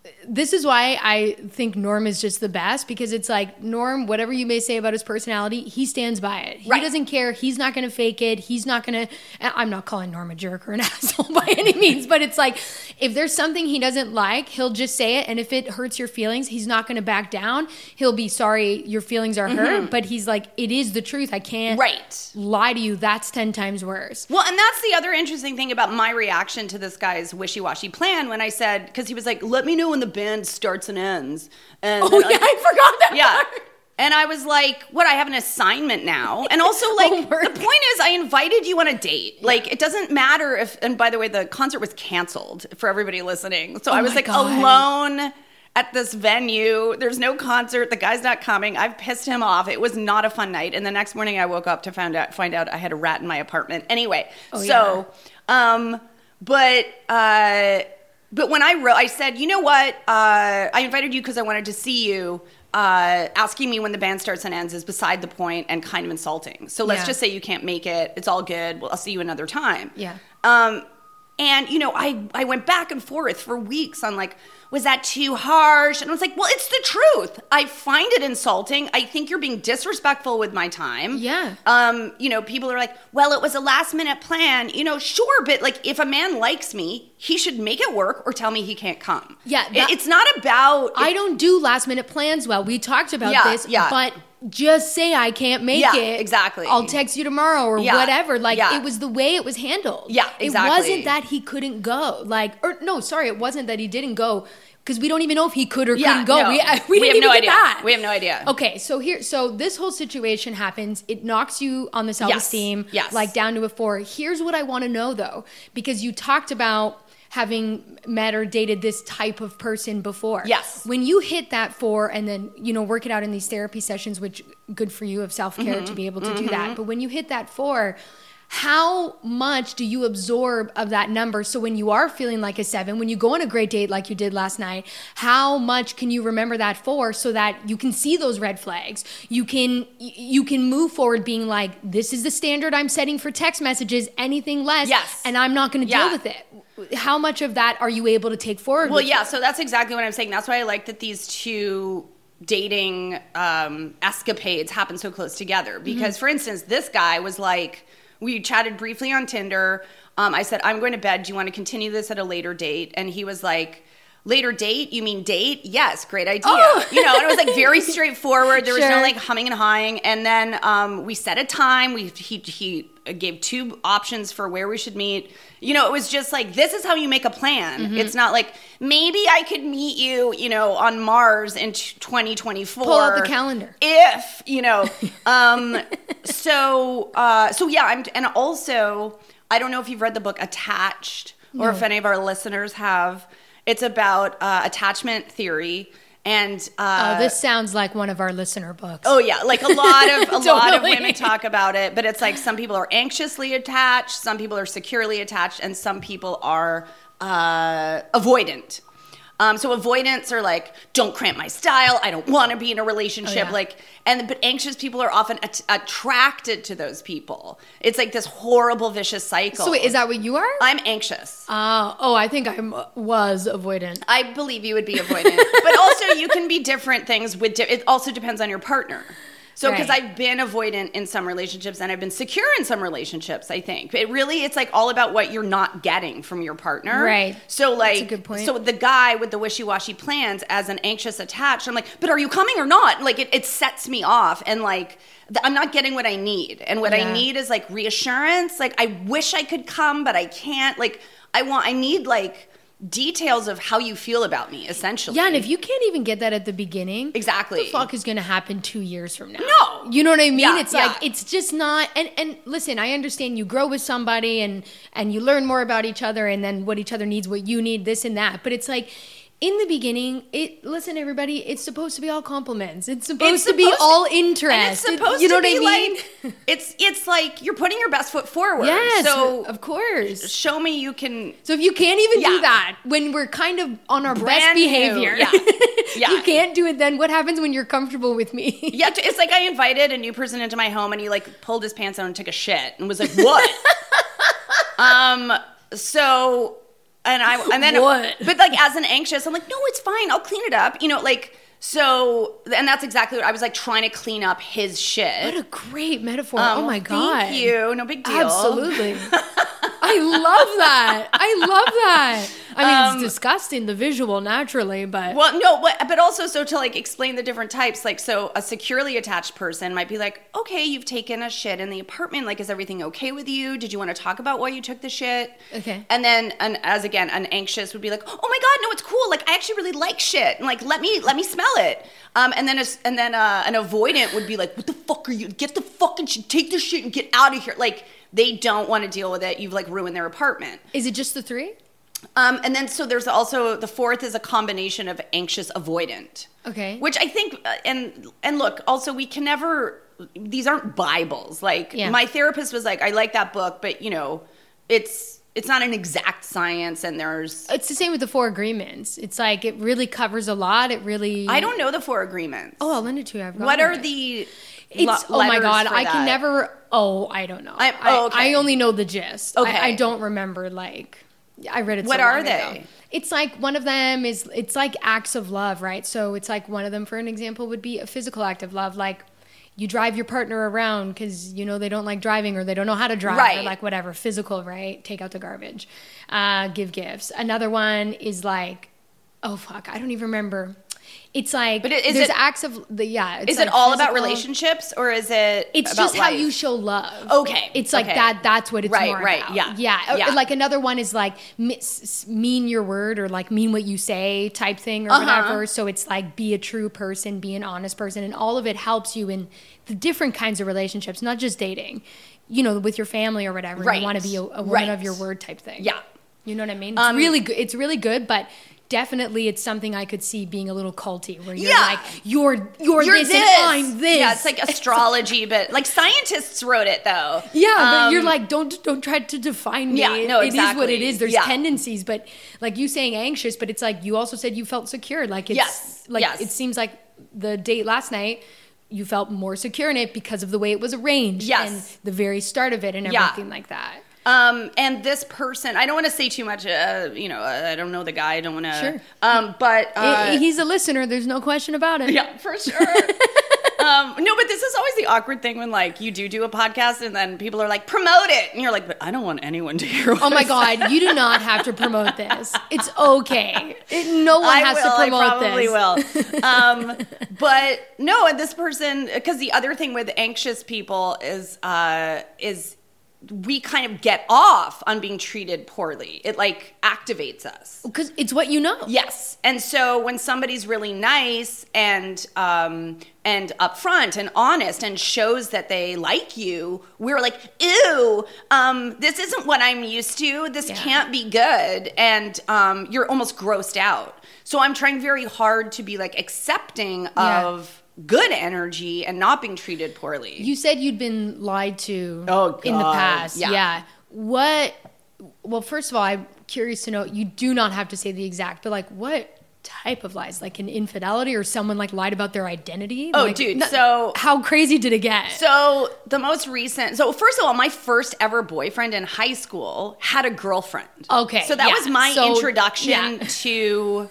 Speaker 2: this is why I think Norm is just the best, because it's like, Norm, whatever you may say about his personality, he stands by it. He
Speaker 4: Right.
Speaker 2: doesn't care. He's not going to fake it. He's not going to, I'm not calling Norm a jerk or an asshole by any means, but it's like, if there's something he doesn't like, he'll just say it. And if it hurts your feelings, he's not going to back down. He'll be sorry your feelings are hurt, but he's like, it is the truth. I can't
Speaker 4: Right.
Speaker 2: lie to you. That's ten times worse.
Speaker 4: Well, and that's the other interesting thing about my reaction to this guy's wishy-washy plan when I said, because he was like, let me know when the band starts and ends. And
Speaker 2: Oh,
Speaker 4: then,
Speaker 2: yeah,
Speaker 4: like,
Speaker 2: I forgot that
Speaker 4: yeah.
Speaker 2: part.
Speaker 4: And I was like, what, I have an assignment now? And also, like,
Speaker 2: Homework.
Speaker 4: the point is, I invited you on a date. Like, it doesn't matter if, and by the way, the concert was canceled for everybody listening. So
Speaker 2: Oh
Speaker 4: I was
Speaker 2: my
Speaker 4: like
Speaker 2: God.
Speaker 4: alone at this venue. There's no concert. The guy's not coming. I've pissed him off. It was not a fun night. And the next morning I woke up to find out, find out I had a rat in my apartment. Anyway,
Speaker 2: Oh,
Speaker 4: so, um, but, uh, but when I wrote, I said, you know what? Uh, I invited you because I wanted to see you. Uh, asking me when the band starts and ends is beside the point and kind of insulting. So let's
Speaker 2: Yeah.
Speaker 4: just say you can't make it. It's all good. Well, I'll see you another time.
Speaker 2: Yeah.
Speaker 4: Um, and, you know, I, I went back and forth for weeks on like, was that too harsh? And I was like, well, it's the truth. I find it insulting. I think you're being disrespectful with my time.
Speaker 2: Yeah.
Speaker 4: Um, you know, people are like, well, it was a last minute plan. You know, sure, but like if a man likes me, he should make it work or tell me he can't come.
Speaker 2: Yeah,
Speaker 4: It-
Speaker 2: that-
Speaker 4: it's not about.
Speaker 2: I don't do last minute plans well. We talked about
Speaker 4: Yeah,
Speaker 2: this,
Speaker 4: yeah.
Speaker 2: but just say I can't make
Speaker 4: Yeah,
Speaker 2: it.
Speaker 4: exactly.
Speaker 2: I'll text you tomorrow or
Speaker 4: Yeah,
Speaker 2: whatever. Like
Speaker 4: yeah.
Speaker 2: it was the way it was handled.
Speaker 4: Yeah, exactly.
Speaker 2: It wasn't that he couldn't go. Like, or no, sorry, it wasn't that he didn't go, because we don't even know if he could or
Speaker 4: Yeah,
Speaker 2: couldn't go.
Speaker 4: no.
Speaker 2: We, we didn't
Speaker 4: We have
Speaker 2: even
Speaker 4: no
Speaker 2: get
Speaker 4: idea.
Speaker 2: that.
Speaker 4: We have no idea.
Speaker 2: Okay, so here, so this whole situation happens. It knocks you on the self-esteem,
Speaker 4: Yes.
Speaker 2: like down to a four. Here's what I want to know though, because you talked about having met or dated this type of person before.
Speaker 4: Yes.
Speaker 2: When you hit that four and then, you know, work it out in these therapy sessions, which good for you of self-care
Speaker 4: Mm-hmm.
Speaker 2: to be able to do that. But when you hit that four, how much do you absorb of that number? So when you are feeling like a seven, when you go on a great date like you did last night, how much can you remember that for, so that you can see those red flags? You can you can move forward being like, this is the standard I'm setting for text messages, anything less,
Speaker 4: Yes.
Speaker 2: and I'm not going to
Speaker 4: Yeah.
Speaker 2: deal with it. How much of that are you able to take forward?
Speaker 4: Well,
Speaker 2: with
Speaker 4: yeah,
Speaker 2: you?
Speaker 4: so that's exactly what I'm saying. That's why I like that these two dating um, escapades happen so close together. Because, for instance, this guy was like, we chatted briefly on Tinder. Um, I said, I'm going to bed. Do you want to continue this at a later date? And he was like, later date? You mean date? Yes, great idea.
Speaker 2: Oh.
Speaker 4: You know, and it was like very straightforward. There was no
Speaker 2: Sure.
Speaker 4: like humming and hawing. And then um, we set a time. We he he gave two options for where we should meet. You know, it was just like, this is how you make a plan.
Speaker 2: Mm-hmm.
Speaker 4: It's not like, maybe I could meet you, you know, on Mars in twenty twenty-four.
Speaker 2: Pull out the calendar.
Speaker 4: If, you know. Um, so, uh, so yeah, I'm, and also, I don't know if you've read the book Attached, or if any of our listeners have. It's about uh, attachment theory. And uh,
Speaker 2: Oh, this sounds like one of our listener books.
Speaker 4: Oh yeah, like a lot of a lot of
Speaker 2: Totally.
Speaker 4: women talk about it, but it's like some people are anxiously attached, some people are securely attached, and some people are uh, avoidant. Um, so avoidants are like, don't cramp my style. I don't want to be in a relationship.
Speaker 2: Oh, yeah.
Speaker 4: Like, and but anxious people are often at- attracted to those people. It's like this horrible vicious cycle.
Speaker 2: So wait, is that what you are?
Speaker 4: I'm anxious.
Speaker 2: Uh, oh, I think I was avoidant.
Speaker 4: I believe you would be avoidant, but also you can be different things with. Di- it also depends on your partner. So, because
Speaker 2: Right.
Speaker 4: I've been avoidant in some relationships and I've been secure in some relationships, I think it really it's like all about what you're not getting from your partner.
Speaker 2: Right.
Speaker 4: So, like,
Speaker 2: a good point.
Speaker 4: so the guy with the wishy-washy plans as an anxious attached, I'm like, but are you coming or not? Like, it, it sets me off, and like, th- I'm not getting what I need, and what
Speaker 2: Yeah.
Speaker 4: I need is like reassurance. Like, I wish I could come, but I can't. Like, I want, I need like details of how you feel about me, essentially.
Speaker 2: Yeah, and if you can't even get that at the beginning,
Speaker 4: Exactly.
Speaker 2: what the fuck is going to happen two years from now?
Speaker 4: No.
Speaker 2: You know what I mean?
Speaker 4: Yeah,
Speaker 2: it's
Speaker 4: yeah.
Speaker 2: like, it's just not, and, and listen, I understand you grow with somebody and, and you learn more about each other and then what each other needs, what you need, this and that. But it's like, in the beginning, it listen, everybody, it's supposed to be all compliments. It's supposed,
Speaker 4: It's
Speaker 2: to be
Speaker 4: supposed to-
Speaker 2: all
Speaker 4: And
Speaker 2: interest.
Speaker 4: it's supposed
Speaker 2: you know
Speaker 4: to
Speaker 2: what
Speaker 4: be
Speaker 2: I mean?
Speaker 4: like it's it's like you're putting your best foot forward.
Speaker 2: Yes,
Speaker 4: So
Speaker 2: of course.
Speaker 4: show me you can.
Speaker 2: So if you can't even
Speaker 4: Yeah.
Speaker 2: do that when we're kind of on our best
Speaker 4: Brand new.
Speaker 2: behavior,
Speaker 4: Yeah. Yeah.
Speaker 2: you can't do it then, what happens when you're comfortable with me?
Speaker 4: Yeah, it's like I invited a new person into my home and he like pulled his pants down and took a shit and was like, "What?" um. So And I and then
Speaker 2: What?
Speaker 4: but like as an anxious, I'm like, no, it's fine. I'll clean it up. You know, like so. And that's exactly what I was like trying to clean up his shit.
Speaker 2: What a great metaphor.
Speaker 4: Um,
Speaker 2: oh my God.
Speaker 4: Thank you. No big deal.
Speaker 2: Absolutely. I love that. I love that. I mean,
Speaker 4: Um,
Speaker 2: it's disgusting, the visual, naturally, but
Speaker 4: Well, no, but, but also so to like explain the different types, like so a securely attached person might be like, okay, you've taken a shit in the apartment. Like, is everything okay with you? Did you want to talk about why you took the shit?
Speaker 2: Okay.
Speaker 4: And then, an, as again, an anxious would be like, oh my God, no, it's cool. Like, I actually really like shit. And like, let me, let me smell it. Um, and then, a, and then uh, an avoidant would be like, what the fuck are you? Get the fucking shit, take the shit and get out of here. Like, they don't want to deal with it. You've like ruined their apartment.
Speaker 2: is it just the three?
Speaker 4: Um, and then so there's also the fourth is a combination of anxious avoidant.
Speaker 2: Okay.
Speaker 4: Which I think uh, and and look, also we can never these aren't Bibles. Like
Speaker 2: Yeah.
Speaker 4: my therapist was like, I like that book, but you know, it's it's not an exact science and there's
Speaker 2: It's the same with the four agreements. It's like it really covers a lot. It really.
Speaker 4: I don't know the four agreements.
Speaker 2: Oh, I'll lend it to you. I've got
Speaker 4: What are
Speaker 2: it.
Speaker 4: the
Speaker 2: It's
Speaker 4: lo-
Speaker 2: oh my
Speaker 4: letters
Speaker 2: God.
Speaker 4: for
Speaker 2: I
Speaker 4: that?
Speaker 2: can never. Oh, I don't know.
Speaker 4: I-
Speaker 2: I,
Speaker 4: oh, okay.
Speaker 2: I only know the gist.
Speaker 4: Okay.
Speaker 2: I, I don't remember like. I read it.
Speaker 4: What
Speaker 2: so
Speaker 4: are
Speaker 2: long
Speaker 4: they?
Speaker 2: ago. It's like one of them is. It's like acts of love, right? So it's like one of them, for an example, would be a physical act of love, like. You drive your partner around because you know they don't like driving or they don't know how to drive or
Speaker 4: Right.
Speaker 2: like whatever physical, right? Take out the garbage, uh, give gifts. Another one is like, oh fuck, I don't even remember. It's like,
Speaker 4: But it- is
Speaker 2: there's
Speaker 4: it-
Speaker 2: acts of the yeah. It's
Speaker 4: Is
Speaker 2: like
Speaker 4: it all about
Speaker 2: physical-
Speaker 4: relationships or is it
Speaker 2: It's
Speaker 4: about
Speaker 2: just how
Speaker 4: life?
Speaker 2: you show love.
Speaker 4: Okay,
Speaker 2: It's like
Speaker 4: okay.
Speaker 2: that. That's what it's
Speaker 4: Right,
Speaker 2: more
Speaker 4: right,
Speaker 2: about.
Speaker 4: yeah,
Speaker 2: yeah. Or-
Speaker 4: yeah.
Speaker 2: Like another one is like mi- s- mean your word or like mean what you say type thing or
Speaker 4: Uh-huh.
Speaker 2: whatever. So it's like be a true person, be an honest person, and all of it helps you in the different kinds of relationships, not just dating. You know, with your family or whatever.
Speaker 4: Right.
Speaker 2: You want to be a, a woman
Speaker 4: Right.
Speaker 2: of your word type thing.
Speaker 4: Yeah.
Speaker 2: You know what I mean? It's
Speaker 4: Um,
Speaker 2: really good. It's really good, but. Definitely, it's something I could see being a little culty, where you're
Speaker 4: Yeah.
Speaker 2: like, you're you're,
Speaker 4: You're
Speaker 2: this,
Speaker 4: this.
Speaker 2: and I'm this.
Speaker 4: Yeah, it's like astrology, but like scientists wrote it though.
Speaker 2: Yeah, but
Speaker 4: Um,
Speaker 2: you're like, don't don't try to define me.
Speaker 4: Yeah, no,
Speaker 2: It is what
Speaker 4: exactly.
Speaker 2: it is. There's
Speaker 4: Yeah.
Speaker 2: tendencies, but like you saying anxious, but it's like you also said you felt secure. Like it's
Speaker 4: Yes,
Speaker 2: like
Speaker 4: yes.
Speaker 2: it seems like the date last night you felt more secure in it because of the way it was arranged
Speaker 4: Yes.
Speaker 2: and the very start of it and
Speaker 4: Yeah.
Speaker 2: everything like that.
Speaker 4: Um, and this person, I don't want to say too much. Uh, you know, I don't know the guy. I don't want to.
Speaker 2: Sure.
Speaker 4: Um, but uh,
Speaker 2: He- he's a listener. There's no question about it.
Speaker 4: yeah, for sure. um, no, but this is always the awkward thing when like you do do a podcast and then people are like promote it, and you're like, but I don't want anyone to hear. What
Speaker 2: Oh my
Speaker 4: I say.
Speaker 2: God, you do not have to promote this. It's okay. It- no one
Speaker 4: I
Speaker 2: has
Speaker 4: will.
Speaker 2: to promote
Speaker 4: I probably
Speaker 2: this.
Speaker 4: will. Um, but no, and this person, because the other thing with anxious people is uh, is we kind of get off on being treated poorly. It like activates us.
Speaker 2: Because it's what you know.
Speaker 4: Yes, and so when somebody's really nice and um, and upfront and honest and shows that they like you, we're like, ew, um, this isn't what I'm used to. This
Speaker 2: Yeah.
Speaker 4: can't be good, and um, you're almost grossed out. So I'm trying very hard to be like accepting
Speaker 2: Yeah.
Speaker 4: of good energy and not being treated poorly.
Speaker 2: You said you'd been lied to
Speaker 4: Oh,
Speaker 2: in the
Speaker 4: God.
Speaker 2: past.
Speaker 4: Yeah.
Speaker 2: Yeah. What? Well, first of all, I'm curious to know. You do not have to say the exact, but like, what type of lies? Like an infidelity, or someone like lied about their identity?
Speaker 4: Oh,
Speaker 2: Like,
Speaker 4: dude,
Speaker 2: no-
Speaker 4: so-
Speaker 2: how crazy did it get?
Speaker 4: So the most recent, so first of all, my first ever boyfriend in high school had a girlfriend.
Speaker 2: Okay,
Speaker 4: so that
Speaker 2: yeah.
Speaker 4: was my
Speaker 2: So,
Speaker 4: introduction
Speaker 2: yeah.
Speaker 4: to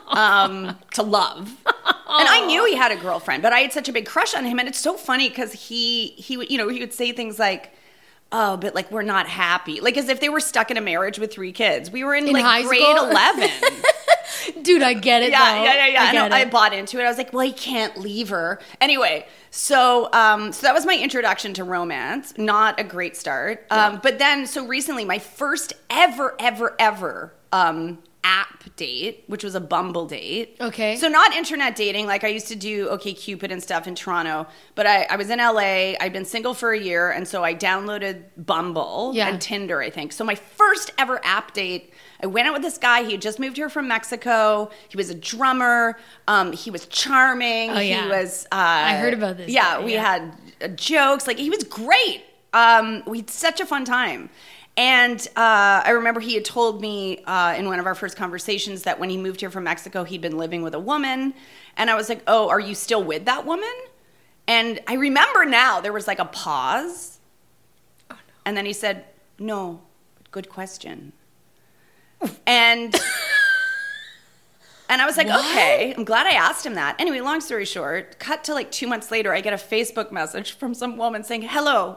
Speaker 4: um to love. And I knew he had a girlfriend, but I had such a big crush on him, and it's so funny because he he would you know he would say things like, "Oh, but like we're not happy," like as if they were stuck in a marriage with three kids. We were in,
Speaker 2: In
Speaker 4: like
Speaker 2: high
Speaker 4: grade
Speaker 2: school?
Speaker 4: eleven.
Speaker 2: Dude, I get it.
Speaker 4: Yeah,
Speaker 2: though.
Speaker 4: yeah, yeah, yeah.
Speaker 2: I
Speaker 4: I,
Speaker 2: get
Speaker 4: know, I
Speaker 2: it.
Speaker 4: bought into it. I was like, well, he can't leave her. Anyway, so um, so that was my introduction to romance. Not a great start. Um, but then, so recently, my first ever, ever, ever um, app date, which was a Bumble date.
Speaker 2: Okay.
Speaker 4: So not internet dating. Like I used to do OkCupid and stuff in Toronto. But I, I was in L A. I'd been single for a year. And so I downloaded Bumble
Speaker 2: Yeah.
Speaker 4: and Tinder, I think. So my first ever app date, I went out with this guy. He had just moved here from Mexico. He was a drummer. Um, he was charming.
Speaker 2: Oh, yeah.
Speaker 4: He was. Uh,
Speaker 2: I heard about this
Speaker 4: Yeah,
Speaker 2: guy,
Speaker 4: we
Speaker 2: yeah.
Speaker 4: had uh, jokes. Like he was great. Um, we had such a fun time. And uh, I remember he had told me uh, in one of our first conversations that when he moved here from Mexico, he'd been living with a woman. And I was like, "Oh, are you still with that woman?" And I remember now there was like a pause.
Speaker 2: Oh, no.
Speaker 4: And then he said, "No, good question." And and I was like,
Speaker 2: What?
Speaker 4: okay, I'm glad I asked him that. Anyway, long story short, cut to like two months later, I get a Facebook message from some woman saying, hello,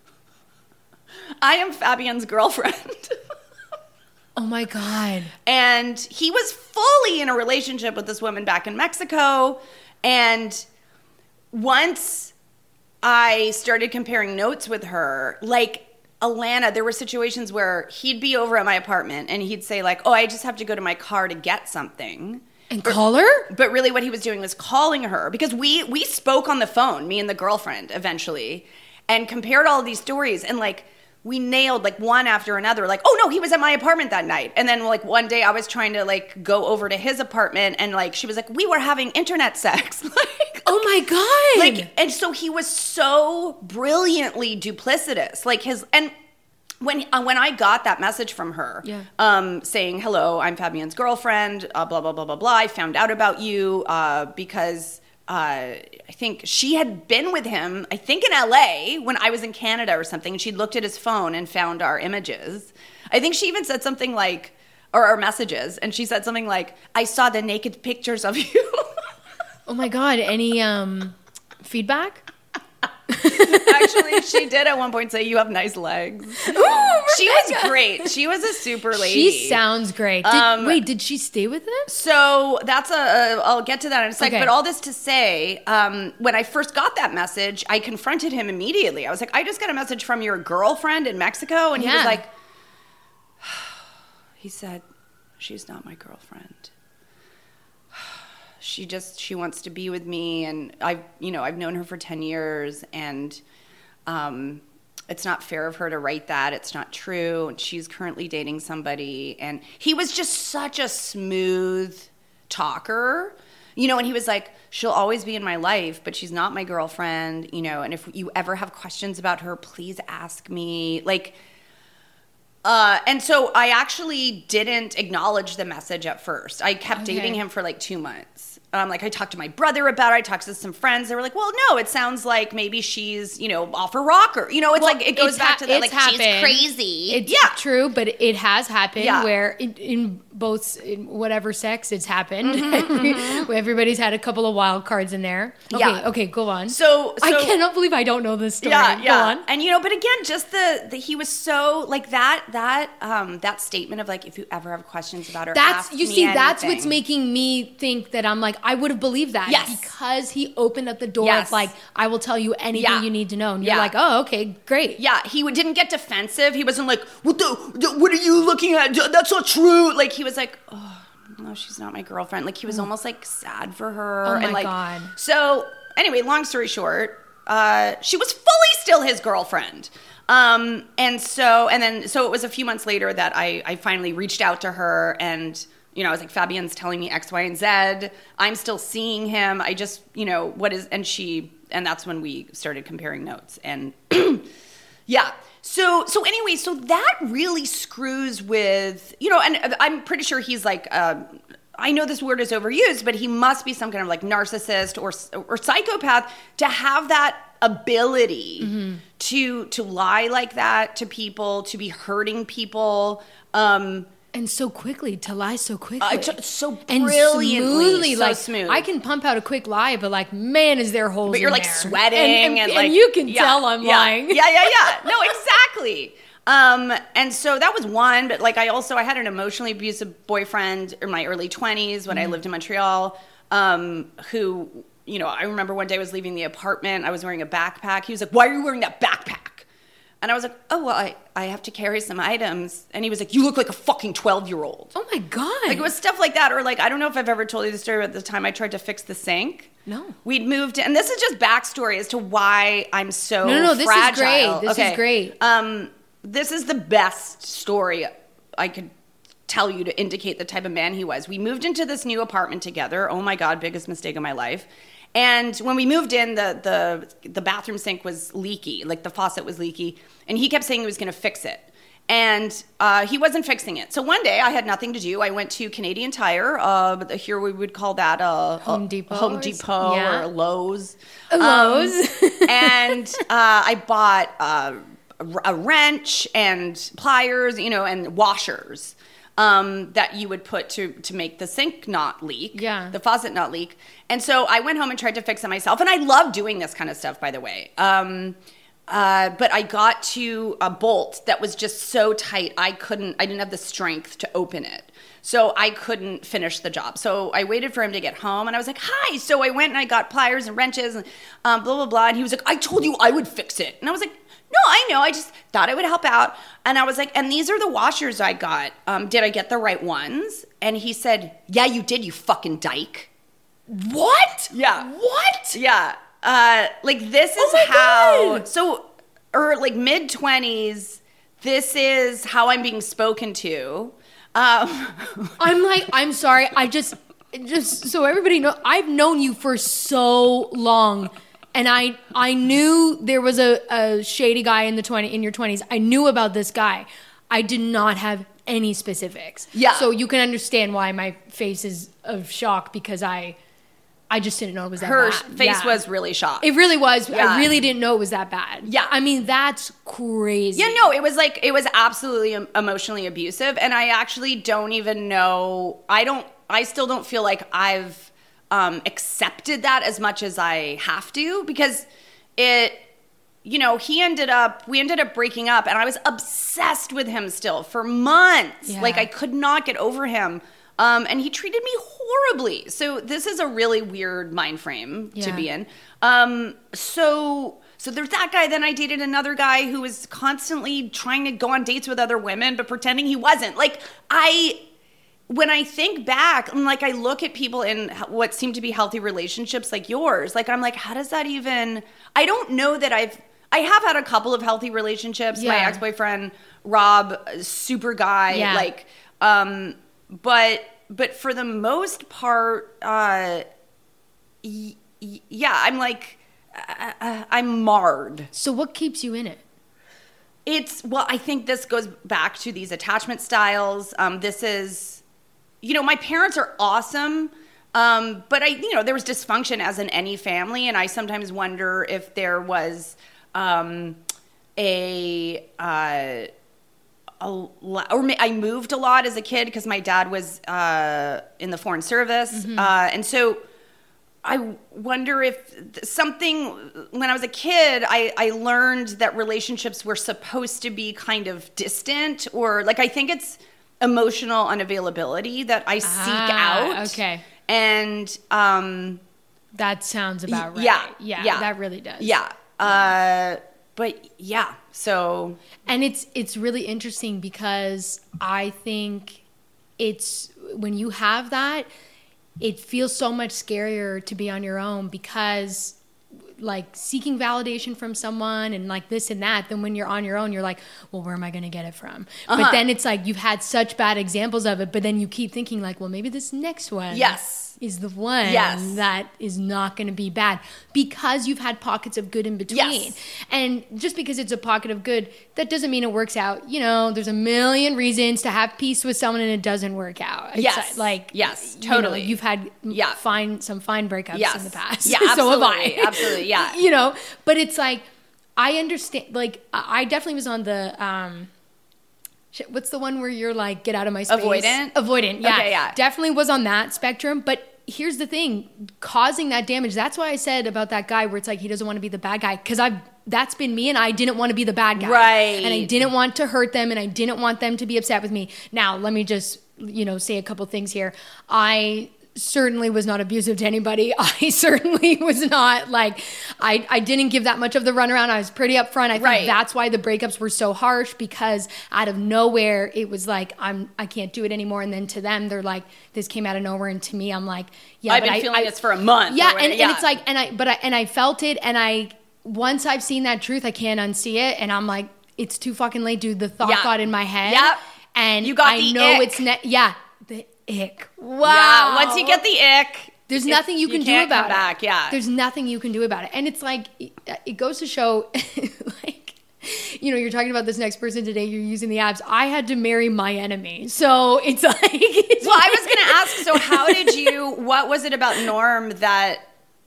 Speaker 4: I am Fabian's girlfriend.
Speaker 2: Oh my God.
Speaker 4: And he was fully in a relationship with this woman back in Mexico. And once I started comparing notes with her, like Alana, there were situations where he'd be over at my apartment and he'd say like, oh, I just have to go to my car to get something.
Speaker 2: And call her?
Speaker 4: But really what he was doing was calling her because we we spoke on the phone, me and the girlfriend eventually, and compared all of these stories and like we nailed like one after another. Like, oh no, he was at my apartment that night. And then like one day I was trying to like go over to his apartment and like she was like, we were having internet sex. Like,
Speaker 2: Oh my God.
Speaker 4: like, and so he was so brilliantly duplicitous. Like his, and when uh, when I got that message from her,
Speaker 2: Yeah.
Speaker 4: um, saying, hello, I'm Fabian's girlfriend, uh, blah, blah, blah, blah, blah. I found out about you uh, because uh, I think she had been with him, I think in L A when I was in Canada or something. And she'd looked at his phone and found our images. I think she even said something like, or our messages. And she said something like, I saw the naked pictures of you.
Speaker 2: Oh my God. Any um feedback?
Speaker 4: Actually, she did at one point say, you have nice legs.
Speaker 2: Oh,
Speaker 4: She was great. She was a super lady.
Speaker 2: She sounds great. Did,
Speaker 4: Um,
Speaker 2: wait, did she stay with him?
Speaker 4: So that's a, a, I'll get to that in a sec.
Speaker 2: Okay.
Speaker 4: But all this to say, um, when I first got that message, I confronted him immediately. I was like, I just got a message from your girlfriend in Mexico. And he
Speaker 2: Yeah.
Speaker 4: was like, he said, she's not my girlfriend. She just, she wants to be with me. And I've, you know, I've known her for ten years and, um, it's not fair of her to write that. It's not true. And she's currently dating somebody. And he was just such a smooth talker, you know, and he was like, she'll always be in my life, but she's not my girlfriend, you know, and if you ever have questions about her, please ask me. Like, uh, and so I actually didn't acknowledge the message at first. I kept
Speaker 2: Okay.
Speaker 4: dating him for like two months. Um, like I talked to my brother about it. I talked to some friends. They were like, well, no, it sounds like maybe she's, you know, off her rocker. You know, it's
Speaker 2: Well,
Speaker 4: like, it goes
Speaker 2: it's
Speaker 4: back
Speaker 2: ha-
Speaker 4: to that,
Speaker 2: it's
Speaker 4: like, she's
Speaker 2: happened.
Speaker 4: crazy.
Speaker 2: It's
Speaker 4: yeah.
Speaker 2: true, but it has happened
Speaker 4: Yeah.
Speaker 2: where in, in both in whatever sex it's happened.
Speaker 4: Mm-hmm,
Speaker 2: Everybody's had a couple of wild cards in there. Okay,
Speaker 4: Yeah.
Speaker 2: okay, go on.
Speaker 4: So,
Speaker 2: I
Speaker 4: so-
Speaker 2: cannot believe I don't know this story.
Speaker 4: Yeah,
Speaker 2: Go
Speaker 4: yeah.
Speaker 2: on.
Speaker 4: And you know, but again, just the, the he was so like that that um that statement of like, if you ever have questions about her,
Speaker 2: That's
Speaker 4: ask
Speaker 2: you
Speaker 4: me
Speaker 2: see. That's
Speaker 4: anything.
Speaker 2: what's making me think that I'm like I would have believed that.
Speaker 4: Yes.
Speaker 2: because he opened up the door
Speaker 4: Yes.
Speaker 2: of like I will tell you anything
Speaker 4: Yeah.
Speaker 2: you need to know, and you're
Speaker 4: Yeah.
Speaker 2: like, oh, okay, great.
Speaker 4: Yeah, he w- didn't get defensive. He wasn't like, what the, the- what are you looking at? D- That's not true. Like he was like, oh, no, she's not my girlfriend. Like he was almost like sad for her.
Speaker 2: Oh, my
Speaker 4: and like,
Speaker 2: God.
Speaker 4: So anyway, long story short, uh, she was fully still his girlfriend. Um, and so, and then, so it was a few months later that I, I finally reached out to her and, you know, I was like, Fabian's telling me X, Y, and Z. I'm still seeing him. I just, you know, what is, and she, and that's when we started comparing notes. And yeah. So, so anyway, so that really screws with, you know, and I'm pretty sure he's like, uh, I know this word is overused, but he must be some kind of like narcissist or, or psychopath to have that ability
Speaker 2: Mm-hmm.
Speaker 4: to, to lie like that to people, to be hurting people. Um,
Speaker 2: And so quickly to lie so quickly,
Speaker 4: Uh, t- so
Speaker 2: and
Speaker 4: brilliantly,
Speaker 2: smoothly,
Speaker 4: so
Speaker 2: like
Speaker 4: smooth.
Speaker 2: I can pump out a quick lie, but like, man, is there holes?
Speaker 4: but you're
Speaker 2: in
Speaker 4: like
Speaker 2: there.
Speaker 4: sweating
Speaker 2: and,
Speaker 4: and,
Speaker 2: and,
Speaker 4: like
Speaker 2: and you can
Speaker 4: yeah,
Speaker 2: tell I'm
Speaker 4: yeah,
Speaker 2: lying.
Speaker 4: Yeah, yeah, yeah. No, exactly. Um, and so that was one, but like I also I had an emotionally abusive boyfriend in my early twenties when
Speaker 2: Mm-hmm.
Speaker 4: I lived in Montreal, um, who, you know, I remember one day I was leaving the apartment, I was wearing a backpack. He was like, "Why are you wearing that backpack?" And I was like, "Oh, well, I, I have to carry some items." And he was like, "You look like a fucking twelve-year-old."
Speaker 2: Oh my god!
Speaker 4: Like it was stuff like that, or like I don't know if I've ever told you the story about the time I tried to fix the sink.
Speaker 2: No.
Speaker 4: We'd moved, and this is just backstory as to why I'm so
Speaker 2: No, no, no, this is
Speaker 4: fragile.
Speaker 2: great. This is
Speaker 4: Okay.
Speaker 2: great.
Speaker 4: Um, this is the best story I could tell you to indicate the type of man he was. We moved into this new apartment together. Oh my god, biggest mistake of my life. And when we moved in, the the the bathroom sink was leaky, like the faucet was leaky, and he kept saying he was going to fix it. And uh, he wasn't fixing it. So one day I had nothing to do. I went to Canadian Tire. Uh, but here we would call that a
Speaker 2: Home
Speaker 4: a-
Speaker 2: Depot
Speaker 4: Home
Speaker 2: or s-
Speaker 4: Depot
Speaker 2: yeah.
Speaker 4: or Lowe's.
Speaker 2: A Lowe's.
Speaker 4: Um, and uh, I bought uh, a wrench and pliers, you know, and washers. um, that you would put to to make the sink not leak,
Speaker 2: Yeah.
Speaker 4: the faucet not leak. And so I went home and tried to fix it myself. And I love doing this kind of stuff, by the way. Um, uh, but I got to a bolt that was just so tight, I couldn't, I didn't have the strength to open it. So I couldn't finish the job. So I waited for him to get home, and I was like, hi. So I went and I got pliers and wrenches and um, blah, blah, blah. And he was like, I told you I would fix it. And I was like, no, I know. I just thought I would help out. And I was like, and these are the washers I got. Um, did I get the right ones? And he said, yeah, you did, you fucking dyke.
Speaker 2: What?
Speaker 4: Yeah.
Speaker 2: What?
Speaker 4: Yeah. Uh, like, this is
Speaker 2: Oh my
Speaker 4: how,
Speaker 2: God.
Speaker 4: so, or like mid twenties, this is how I'm being spoken to. Um,
Speaker 2: I'm like, I'm sorry. I just, just so everybody know, I've known you for so long, and I, I knew there was a, a shady guy in the twenty in your twenties. I knew about this guy. I did not have any specifics.
Speaker 4: Yeah.
Speaker 2: So you can understand why my face is of shock, because I, I just didn't know it was that
Speaker 4: her
Speaker 2: bad.
Speaker 4: face
Speaker 2: Yeah.
Speaker 4: was really shocked.
Speaker 2: It really was.
Speaker 4: Yeah.
Speaker 2: I really didn't know it was that bad.
Speaker 4: Yeah.
Speaker 2: I mean, that's crazy.
Speaker 4: Yeah, no, it was like, it was absolutely em- emotionally abusive. And I actually don't even know, I don't, I still don't feel like I've um, accepted that as much as I have to, because it, you know, he ended up, we ended up breaking up, and I was obsessed with him still for months.
Speaker 2: Yeah.
Speaker 4: Like, I could not get over him. Um, and he treated me horribly. So this is a really weird mind frame to
Speaker 2: Yeah.
Speaker 4: be in. Um, so, so there's that guy. Then I dated another guy who was constantly trying to go on dates with other women, but pretending he wasn't. Like, I, when I think back, I'm like, I look at people in what seem to be healthy relationships like yours. Like, I'm like, how does that even, I don't know that I've, I have had a couple of healthy relationships. My
Speaker 2: Yeah.
Speaker 4: ex-boyfriend, Rob, super guy,
Speaker 2: Yeah.
Speaker 4: like, um, but, but for the most part, uh, y- y- yeah, I'm like, uh, I'm marred.
Speaker 2: So what keeps you in it?
Speaker 4: It's, well, I think this goes back to these attachment styles. Um, this is, you know, my parents are awesome. Um, but I, you know, there was dysfunction as in any family. And I sometimes wonder if there was, um, a, uh, a lot, or I moved a lot as a kid because my dad was uh, in the foreign service.
Speaker 2: Mm-hmm.
Speaker 4: Uh, and so I wonder if something, when I was a kid, I, I learned that relationships were supposed to be kind of distant, or like, I think it's emotional unavailability that I seek
Speaker 2: Ah,
Speaker 4: out.
Speaker 2: okay.
Speaker 4: And, um,
Speaker 2: That sounds about right.
Speaker 4: yeah,
Speaker 2: Yeah,
Speaker 4: yeah.
Speaker 2: that really does.
Speaker 4: yeah. Uh, but yeah, so.
Speaker 2: And it's it's really interesting because I think it's when you have that, it feels so much scarier to be on your own, because like seeking validation from someone and like this and that, then when you're on your own, you're like, well, where am I going to get it from?
Speaker 4: Uh-huh.
Speaker 2: But then it's like you've had such bad examples of it, but then you keep thinking like, well, maybe this next one
Speaker 4: Yes.
Speaker 2: is the one
Speaker 4: Yes.
Speaker 2: that is not going to be bad, because you've had pockets of good in between.
Speaker 4: Yes.
Speaker 2: And just because it's a pocket of good, that doesn't mean it works out. You know, there's a million reasons to have peace with someone and it doesn't work out. It's
Speaker 4: Yes.
Speaker 2: like,
Speaker 4: Yes,
Speaker 2: you know,
Speaker 4: totally.
Speaker 2: you've had
Speaker 4: Yeah.
Speaker 2: fine, some fine breakups
Speaker 4: Yes.
Speaker 2: in the past.
Speaker 4: Yeah,
Speaker 2: so have I.
Speaker 4: absolutely. Absolutely, yeah.
Speaker 2: You know, but it's like, I understand, like, I I definitely was on the, um, shit, what's the one where you're like, get out of my space?
Speaker 4: Avoidant?
Speaker 2: Avoidant, yeah.
Speaker 4: Okay, yeah.
Speaker 2: Definitely was on that spectrum. But here's the thing, causing that damage, that's why I said about that guy where it's like he doesn't want to be the bad guy, because I've that's been me, and I didn't want to be the bad guy.
Speaker 4: Right.
Speaker 2: And I didn't want to hurt them, and I didn't want them to be upset with me. Now, let me just, you know, say a couple things here. I certainly was not abusive to anybody. I certainly was not like, I, I didn't give that much of the runaround. I was pretty upfront. I think
Speaker 4: Right.
Speaker 2: that's why the breakups were so harsh, because out of nowhere, it was like, I'm, I can't do it anymore. And then to them, they're like, this came out of nowhere. And to me, I'm like, yeah,
Speaker 4: I've
Speaker 2: but
Speaker 4: been
Speaker 2: I,
Speaker 4: feeling
Speaker 2: I,
Speaker 4: this for a month.
Speaker 2: yeah,
Speaker 4: or
Speaker 2: and,
Speaker 4: whatever.
Speaker 2: and it's like, and I, but I, and I felt it, and I, once I've seen that truth, I can't unsee it, and I'm like, it's too fucking late, dude. The thought
Speaker 4: Yeah.
Speaker 2: got in my head,
Speaker 4: Yep.
Speaker 2: and
Speaker 4: You got
Speaker 2: I
Speaker 4: the
Speaker 2: know
Speaker 4: ick.
Speaker 2: it's ne- yeah, the ick. Wow.
Speaker 4: Yeah, once you get the ick,
Speaker 2: There's
Speaker 4: it-
Speaker 2: nothing you
Speaker 4: you
Speaker 2: can do
Speaker 4: can't come
Speaker 2: about it.
Speaker 4: back, yeah.
Speaker 2: There's nothing you can do about it, and it's like it, it goes to show, like. You know, you're talking about this next person today, you're using the apps. I had to marry my enemy. So it's like... It's
Speaker 4: Well, I was going to ask, so how did you, what was it about Norm that,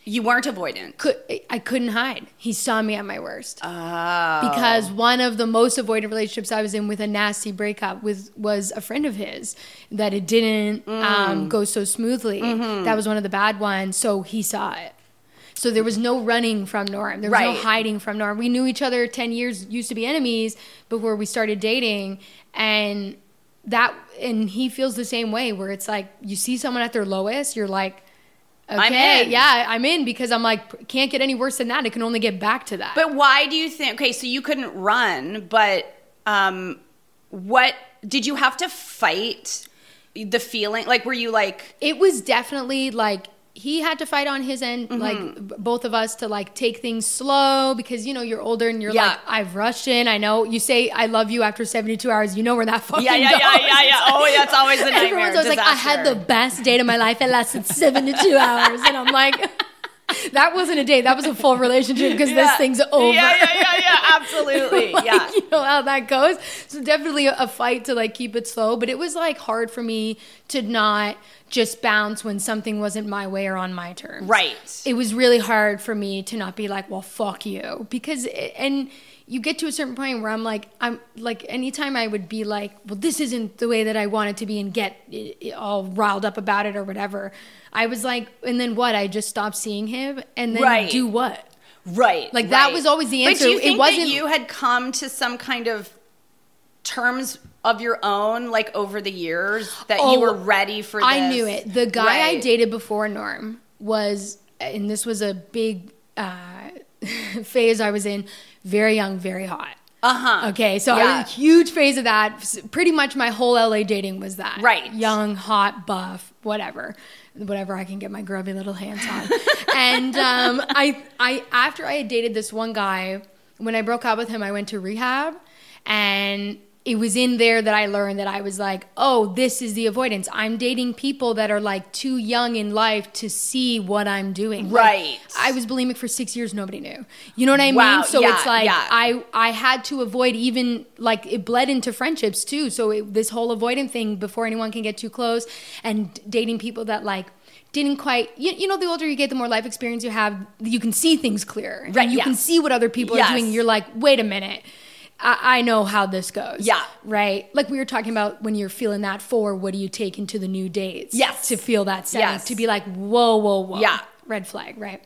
Speaker 4: You weren't avoidant.
Speaker 2: Could, I couldn't hide. He saw me at my worst.
Speaker 4: Oh.
Speaker 2: Because one of the most avoidant relationships I was in with a nasty breakup with was a friend of his that it didn't
Speaker 4: Mm.
Speaker 2: um, go so smoothly.
Speaker 4: Mm-hmm.
Speaker 2: That was one of the bad ones. So he saw it. So there was no running from Norm. There was no
Speaker 4: Right.
Speaker 2: hiding from Norm. We knew each other ten years, used to be enemies before we started dating. And that, and he feels the same way where it's like, you see someone at their lowest, you're like, okay,
Speaker 4: I'm in.
Speaker 2: yeah, I'm in because I'm like, can't get any worse than that. It can only get back to that.
Speaker 4: But why do you think? Okay, so you couldn't run, but um, what did you have to fight the feeling? Like, were you like?
Speaker 2: It was definitely like he had to fight on his end,
Speaker 4: Mm-hmm.
Speaker 2: like b- both of us to like take things slow because you know you're older and you're
Speaker 4: Yeah.
Speaker 2: like I've rushed in. I know you say I love you after seventy-two hours. You know where that fucking
Speaker 4: Yeah, yeah,
Speaker 2: goes.
Speaker 4: yeah, yeah, yeah. Oh, that's always a nightmare.
Speaker 2: Everyone's always like, I had the
Speaker 4: disaster.
Speaker 2: best date of my life. It lasted seventy-two hours, and I'm like. That wasn't a date. That was a full relationship because this
Speaker 4: Yeah.
Speaker 2: thing's over.
Speaker 4: Yeah, yeah, yeah, yeah. Absolutely.
Speaker 2: Like,
Speaker 4: Yeah.
Speaker 2: you know how that goes. So definitely a, a fight to like keep it slow. But it was like hard for me to not just bounce when something wasn't my way or on my terms.
Speaker 4: Right.
Speaker 2: It was really hard for me to not be like, well, fuck you. Because, it, and you get to a certain point where I'm like, I'm like, anytime I would be like, well, this isn't the way that I want it to be and get it, it all riled up about it or whatever. I was like, and then what? I just stopped seeing him and then
Speaker 4: Right.
Speaker 2: do what?
Speaker 4: Right.
Speaker 2: Like, that
Speaker 4: right.
Speaker 2: was always the
Speaker 4: But
Speaker 2: answer.
Speaker 4: do you
Speaker 2: It
Speaker 4: think
Speaker 2: wasn't-
Speaker 4: that you had come to some kind of terms of your own, like over the years, that
Speaker 2: Oh,
Speaker 4: you were ready for this?
Speaker 2: I knew it. The guy I
Speaker 4: Right.
Speaker 2: dated before Norm was, and this was a big uh, phase I was in, very young, very hot.
Speaker 4: Uh-huh.
Speaker 2: Okay, so I
Speaker 4: Yeah.
Speaker 2: was a huge phase of that. S- Pretty much my whole L A dating was that.
Speaker 4: Right.
Speaker 2: Young, hot, buff, whatever. Whatever I can get my grubby little hands on. and um, I, I, after I had dated this one guy, when I broke up with him, I went to rehab. And it was in there that I learned that I was like, oh, this is the avoidance. I'm dating people that are like too young in life to see what I'm doing. Like,
Speaker 4: Right.
Speaker 2: I was bulimic for six years. Nobody knew. You know what I
Speaker 4: Wow,
Speaker 2: mean? So
Speaker 4: yeah,
Speaker 2: it's like
Speaker 4: yeah.
Speaker 2: I I had to avoid even like it bled into friendships too. So it, this whole avoidant thing before anyone can get too close and dating people that like didn't quite you, you know the older you get the more life experience you have you can see things clearer.
Speaker 4: Right,
Speaker 2: And you can
Speaker 4: yes.
Speaker 2: see what other people
Speaker 4: Yes.
Speaker 2: are doing. You're like, wait a minute. I, I know how this goes.
Speaker 4: Yeah.
Speaker 2: Right? Like we were talking about when you're feeling that for, what do you take into the new dates?
Speaker 4: Yes.
Speaker 2: To feel that setting.
Speaker 4: Yes.
Speaker 2: To be like, whoa, whoa, whoa.
Speaker 4: Yeah.
Speaker 2: Red flag, right?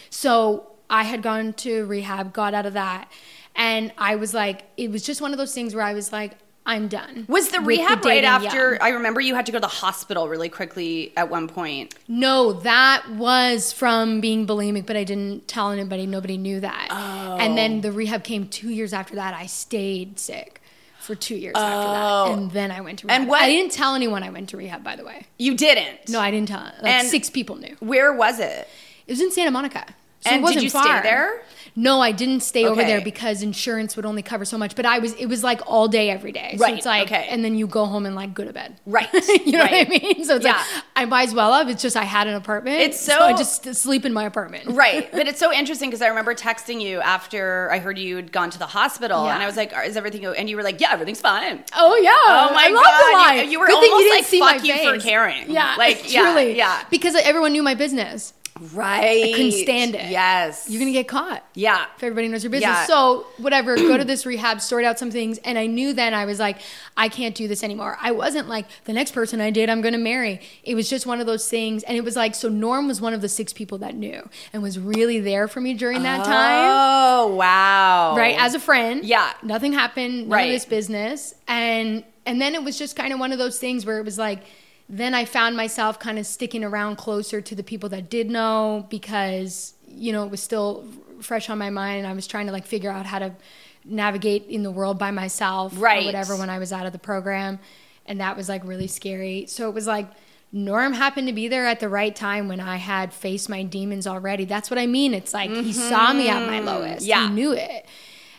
Speaker 2: So I had gone to rehab, got out of that. And I was like, it was just one of those things where I was like, I'm done.
Speaker 4: Was the
Speaker 2: with
Speaker 4: rehab right
Speaker 2: dating
Speaker 4: after?
Speaker 2: young.
Speaker 4: I remember you had to go to the hospital really quickly at one point.
Speaker 2: No, that was from being bulimic, but I didn't tell anybody. Nobody knew that.
Speaker 4: Oh.
Speaker 2: And then the rehab came two years after that. I stayed sick for two years after
Speaker 4: Oh.
Speaker 2: that. And then I went to rehab.
Speaker 4: And what-
Speaker 2: I didn't tell anyone I went to rehab, by the way.
Speaker 4: You didn't.
Speaker 2: No, I didn't tell. Like
Speaker 4: And-
Speaker 2: six people knew.
Speaker 4: Where was it?
Speaker 2: It was in Santa Monica. So
Speaker 4: And
Speaker 2: it wasn't
Speaker 4: did you stay
Speaker 2: far.
Speaker 4: there?
Speaker 2: No, I didn't stay over
Speaker 4: Okay.
Speaker 2: there because insurance would only cover so much. But I was, it was like all day, every day. So
Speaker 4: Right,
Speaker 2: it's like,
Speaker 4: okay.
Speaker 2: and then you go home and like go to bed.
Speaker 4: Right,
Speaker 2: you know
Speaker 4: right.
Speaker 2: what I mean? So it's
Speaker 4: Yeah.
Speaker 2: like, I might as well have. It's just I had an apartment.
Speaker 4: It's so-
Speaker 2: I just sleep in my apartment.
Speaker 4: Right. But it's so interesting because I remember texting you after I heard you had gone to the hospital.
Speaker 2: Yeah.
Speaker 4: And I was like, is everything okay? And you were like, yeah, everything's fine.
Speaker 2: Oh yeah!
Speaker 4: Oh, my
Speaker 2: I love
Speaker 4: God.
Speaker 2: the line.
Speaker 4: You- you were
Speaker 2: Good thing
Speaker 4: almost
Speaker 2: you didn't
Speaker 4: like,
Speaker 2: see
Speaker 4: fuck
Speaker 2: my
Speaker 4: you for
Speaker 2: face.
Speaker 4: caring.
Speaker 2: Yeah,
Speaker 4: Like, yeah,
Speaker 2: truly.
Speaker 4: yeah.
Speaker 2: Because everyone knew my business.
Speaker 4: Right.
Speaker 2: I couldn't stand it.
Speaker 4: Yes.
Speaker 2: You're gonna get caught.
Speaker 4: Yeah.
Speaker 2: If everybody knows your business.
Speaker 4: Yeah.
Speaker 2: So whatever, go to this rehab, sort out some things. And I knew then I was like, I can't do this anymore. I wasn't like the next person I date, I'm going to marry. It was just one of those things. And it was like, so Norm was one of the six people that knew and was really there for me during that time.
Speaker 4: Oh, wow.
Speaker 2: Right. As a friend.
Speaker 4: Yeah.
Speaker 2: Nothing happened. None
Speaker 4: Right.
Speaker 2: of this business. And, and then it was just kind of one of those things where it was like, then I found myself kind of sticking around closer to the people that did know because, you know, it was still fresh on my mind and I was trying to like figure out how to navigate in the world by myself
Speaker 4: Right.
Speaker 2: or whatever when I was out of the program. And that was like really scary. So it was like Norm happened to be there at the right time when I had faced my demons already. That's what I mean. It's like he saw me at my lowest.
Speaker 4: Yeah.
Speaker 2: He knew it.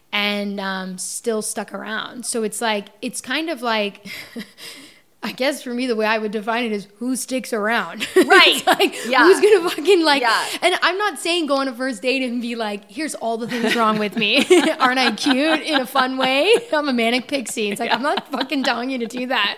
Speaker 2: And um, still stuck around. So it's like, it's kind of like... I guess for me, the way I would define it is who sticks around.
Speaker 4: Right.
Speaker 2: It's like,
Speaker 4: Yeah.
Speaker 2: who's going to fucking like,
Speaker 4: Yeah.
Speaker 2: and I'm not saying go on a first date and be like, here's all the things wrong with me. Aren't I cute in a fun way? I'm a manic pixie. It's like, I'm not fucking telling you to do that.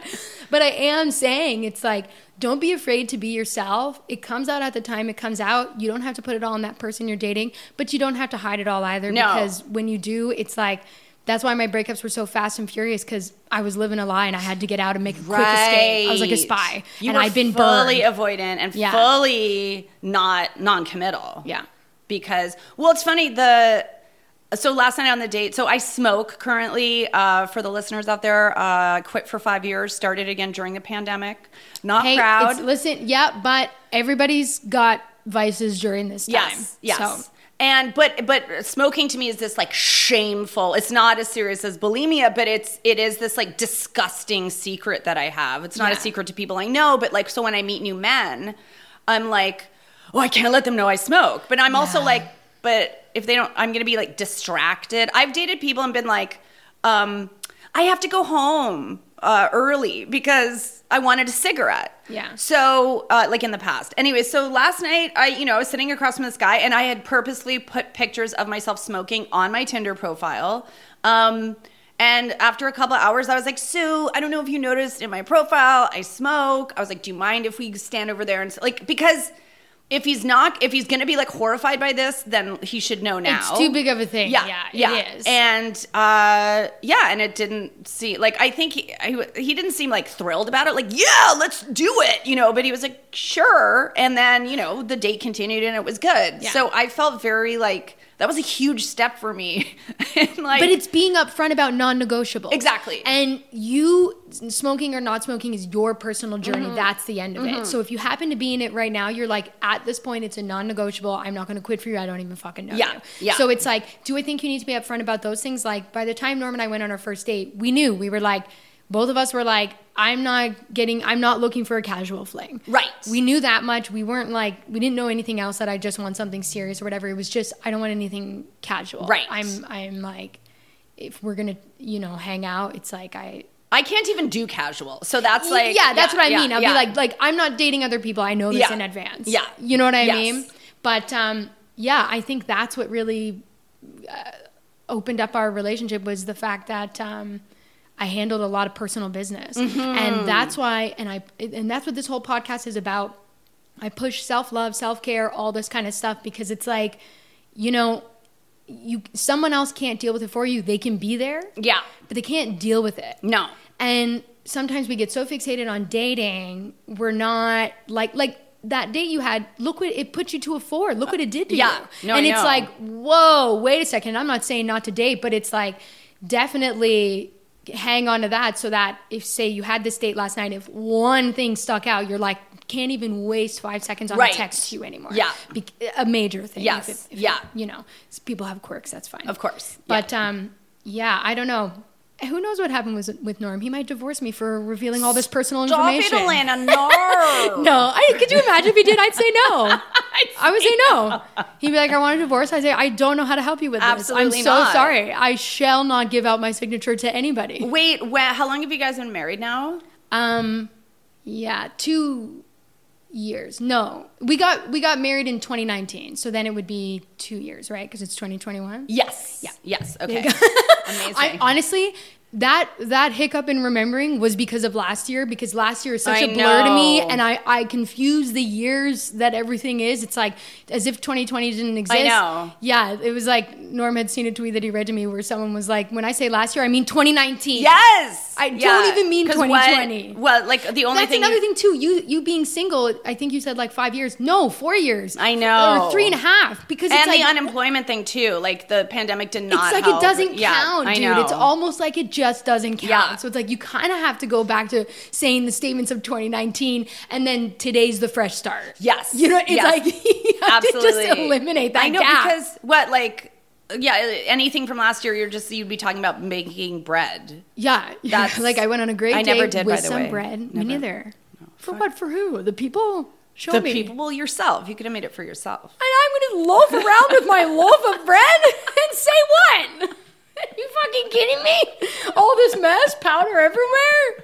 Speaker 2: But I am saying it's like, don't be afraid to be yourself. It comes out at the time it comes out. You don't have to put it all on that person you're dating, but you don't have to hide it all either.
Speaker 4: No.
Speaker 2: Because when you do, it's like, that's why my breakups were so fast and furious, because I was living a lie and I had to get out and make a quick escape. I was like a spy.
Speaker 4: You
Speaker 2: and
Speaker 4: were
Speaker 2: I've been
Speaker 4: fully
Speaker 2: burned.
Speaker 4: avoidant and
Speaker 2: Yeah.
Speaker 4: fully not non-committal.
Speaker 2: Yeah.
Speaker 4: Because, well, it's funny, the... So last night on the date, so I smoke currently, uh, for the listeners out there, uh, quit for five years, started again during the pandemic. Not
Speaker 2: Hey,
Speaker 4: proud.
Speaker 2: it's- listen, yeah, but everybody's got vices during this time.
Speaker 4: Yes, yes.
Speaker 2: So,
Speaker 4: And but but smoking to me is this like shameful. It's not as serious as bulimia, but it's it is this like disgusting secret that I have. It's not
Speaker 2: Yeah.
Speaker 4: a secret to people I know, but like so when I meet new men, I'm like, oh, I can't let them know I smoke. But I'm also
Speaker 2: Yeah.
Speaker 4: like, but if they don't, I'm gonna be like distracted. I've dated people and been like, um, I have to go home uh, early because I wanted a cigarette.
Speaker 2: Yeah.
Speaker 4: So, uh, like in the past. Anyway, so last night, I, you know, I was sitting across from this guy and I had purposely put pictures of myself smoking on my Tinder profile. Um, and after a couple of hours, I was like, Sue, I don't know if you noticed in my profile, I smoke. I was like, do you mind if we stand over there? And like, because if he's not, if he's going to be like horrified by this, then he should know now.
Speaker 2: it's too big of a thing.
Speaker 4: Yeah,
Speaker 2: Yeah,
Speaker 4: yeah,
Speaker 2: it is.
Speaker 4: And uh, yeah, and it didn't seem like I think he I, he didn't seem like thrilled about it. Like, yeah, let's do it, you know. But he was like, sure. And then you know the date continued and it was good.
Speaker 2: Yeah.
Speaker 4: So I felt very like that was a huge step for me. And like,
Speaker 2: But it's being upfront about non-negotiable.
Speaker 4: Exactly.
Speaker 2: And you, smoking or not smoking is your personal journey.
Speaker 4: Mm-hmm.
Speaker 2: That's the end of it. So if you happen to be in it right now, you're like, at this point, it's a non-negotiable. I'm not going to quit for you. I don't even fucking know
Speaker 4: Yeah,
Speaker 2: you.
Speaker 4: yeah.
Speaker 2: So it's like, do I think you need to be upfront about those things? Like, by the time Norm and I went on our first date, we knew. We were like, both of us were like, I'm not getting, I'm not looking for a casual fling.
Speaker 4: Right.
Speaker 2: We knew that much. We weren't like, we didn't know anything else that I just want something serious or whatever. It was just, I don't want anything casual.
Speaker 4: Right.
Speaker 2: I'm, I'm like, if we're going to, you know, hang out, it's like, I,
Speaker 4: I can't even do casual. So that's like
Speaker 2: yeah, that's what I
Speaker 4: yeah,
Speaker 2: mean. I'll
Speaker 4: yeah.
Speaker 2: be like, like, I'm not dating other people. I know this
Speaker 4: Yeah.
Speaker 2: in advance.
Speaker 4: Yeah.
Speaker 2: You know what I
Speaker 4: Yes.
Speaker 2: mean? But, um, yeah, I think that's what really uh, opened up our relationship was the fact that, um, I handled a lot of personal business.
Speaker 4: Mm-hmm.
Speaker 2: And that's why, and I, and that's what this whole podcast is about. I push self-love, self-care, all this kind of stuff because it's like, you know, you, someone else can't deal with it for you. They can be there,
Speaker 4: Yeah.
Speaker 2: but they can't deal with it.
Speaker 4: No.
Speaker 2: And sometimes we get so fixated on dating, we're not like, like, that date you had, look what it put you to a four. Look what it did to
Speaker 4: Yeah.
Speaker 2: you.
Speaker 4: No,
Speaker 2: and
Speaker 4: I
Speaker 2: it's
Speaker 4: know.
Speaker 2: like, whoa, wait a second. I'm not saying not to date, but it's like definitely hang on to that so that if, say, you had this date last night, if one thing stuck out, you're like, can't even waste five seconds on
Speaker 4: Right.
Speaker 2: a text to you anymore.
Speaker 4: Yeah.
Speaker 2: Be- a major thing.
Speaker 4: Yes.
Speaker 2: If it- if
Speaker 4: Yeah.
Speaker 2: it- you know, people have quirks. That's fine.
Speaker 4: Of course.
Speaker 2: But um, yeah, I don't know. Who knows what happened with, with Norm? He might divorce me for revealing all this personal
Speaker 4: Stop
Speaker 2: information.
Speaker 4: it, Elena. No.
Speaker 2: No, I, could you imagine if he did? I'd say no. I would say no. He'd be like, I want a divorce. I'd say, I don't know how to help you with
Speaker 4: Absolutely
Speaker 2: this. I'm so
Speaker 4: not.
Speaker 2: sorry. I shall not give out my signature to anybody.
Speaker 4: Wait, wh- how long have you guys been married now?
Speaker 2: Um, yeah, two years. No, we got we got married in twenty nineteen. So then it would be two years, right? Because it's twenty twenty-one.
Speaker 4: Yes.
Speaker 2: Yeah.
Speaker 4: Yes. Okay.
Speaker 2: There
Speaker 4: Amazing.
Speaker 2: I honestly, that that hiccup in remembering was because of last year, because last year is such
Speaker 4: I
Speaker 2: a blur to me,
Speaker 4: know.
Speaker 2: and I I confuse the years that everything is. It's like as if twenty twenty didn't exist.
Speaker 4: know.
Speaker 2: Yeah, it was like Norm had seen a tweet that he read to me where someone was like, "When I say last year, I mean twenty nineteen."
Speaker 4: Yes.
Speaker 2: I don't even mean
Speaker 4: 'Cause
Speaker 2: twenty twenty.
Speaker 4: What, well, like the only
Speaker 2: That's
Speaker 4: thing.
Speaker 2: another
Speaker 4: you-
Speaker 2: thing too. You you being single, I think you said like five years. No, four years.
Speaker 4: I know.
Speaker 2: or three and a half. Because it's
Speaker 4: and
Speaker 2: like,
Speaker 4: the unemployment thing too. Like the pandemic did not.
Speaker 2: it's like
Speaker 4: help.
Speaker 2: it doesn't
Speaker 4: Yeah,
Speaker 2: count,
Speaker 4: I
Speaker 2: dude.
Speaker 4: know.
Speaker 2: It's almost like it just doesn't count.
Speaker 4: Yeah.
Speaker 2: So it's like you kind of have to go back to saying the statements of twenty nineteen, and then today's the fresh start.
Speaker 4: Yes.
Speaker 2: You know, it's
Speaker 4: Yes.
Speaker 2: like you have
Speaker 4: Absolutely.
Speaker 2: to just eliminate that
Speaker 4: I know
Speaker 2: gap.
Speaker 4: because what like. Yeah, anything from last year, you're just you'd be talking about making bread.
Speaker 2: yeah,
Speaker 4: That's-
Speaker 2: like I went on a great
Speaker 4: I
Speaker 2: date
Speaker 4: never did,
Speaker 2: with
Speaker 4: by the
Speaker 2: some
Speaker 4: way.
Speaker 2: bread. Me
Speaker 4: Never.
Speaker 2: neither. For
Speaker 4: fuck.
Speaker 2: what? For who? The people? Show
Speaker 4: The
Speaker 2: me.
Speaker 4: people, well, yourself. You could have made it for yourself.
Speaker 2: And I'm going to loaf around with my loaf of bread and say what? Are you fucking kidding me? All this mess, powder everywhere?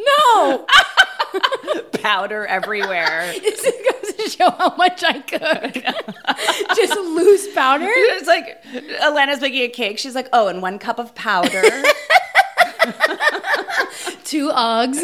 Speaker 2: No.
Speaker 4: Powder everywhere.
Speaker 2: This goes to show how much I cook. Just loose powder.
Speaker 4: It's like Elena's making a cake. She's like, oh, and one cup of powder.
Speaker 2: Two Uggs.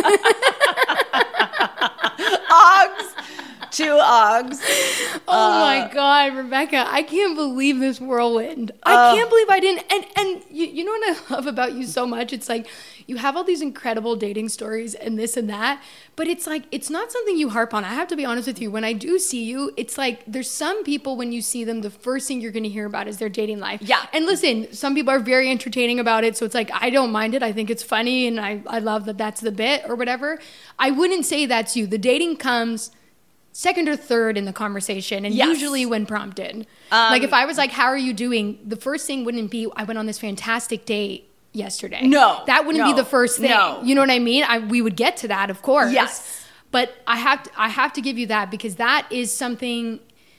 Speaker 4: Uggs. Two Uggs.
Speaker 2: Oh
Speaker 4: Uh,
Speaker 2: my God, Rebecca, I can't believe this whirlwind. I
Speaker 4: Uh,
Speaker 2: can't believe I didn't. And and you, you know what I love about you so much? It's like you have all these incredible dating stories and this and that, but it's like, it's not something you harp on. I have to be honest with you. When I do see you, it's like there's some people when you see them, the first thing you're going to hear about is their dating life.
Speaker 4: Yeah.
Speaker 2: And listen, some people are very entertaining about it. So it's like, I don't mind it. I think it's funny and I, I love that that's the bit or whatever. I wouldn't say that's you. The dating comes second or third in the conversation, and
Speaker 4: Yes.
Speaker 2: usually when prompted.
Speaker 4: Um,
Speaker 2: like if I was like, how are you doing? The first thing wouldn't be, I went on this fantastic date yesterday.
Speaker 4: No,
Speaker 2: That wouldn't
Speaker 4: no,
Speaker 2: be the first thing.
Speaker 4: no.
Speaker 2: You know what I mean? I, we would get to that, of course.
Speaker 4: Yes.
Speaker 2: But I have to, I have to give you that because that is something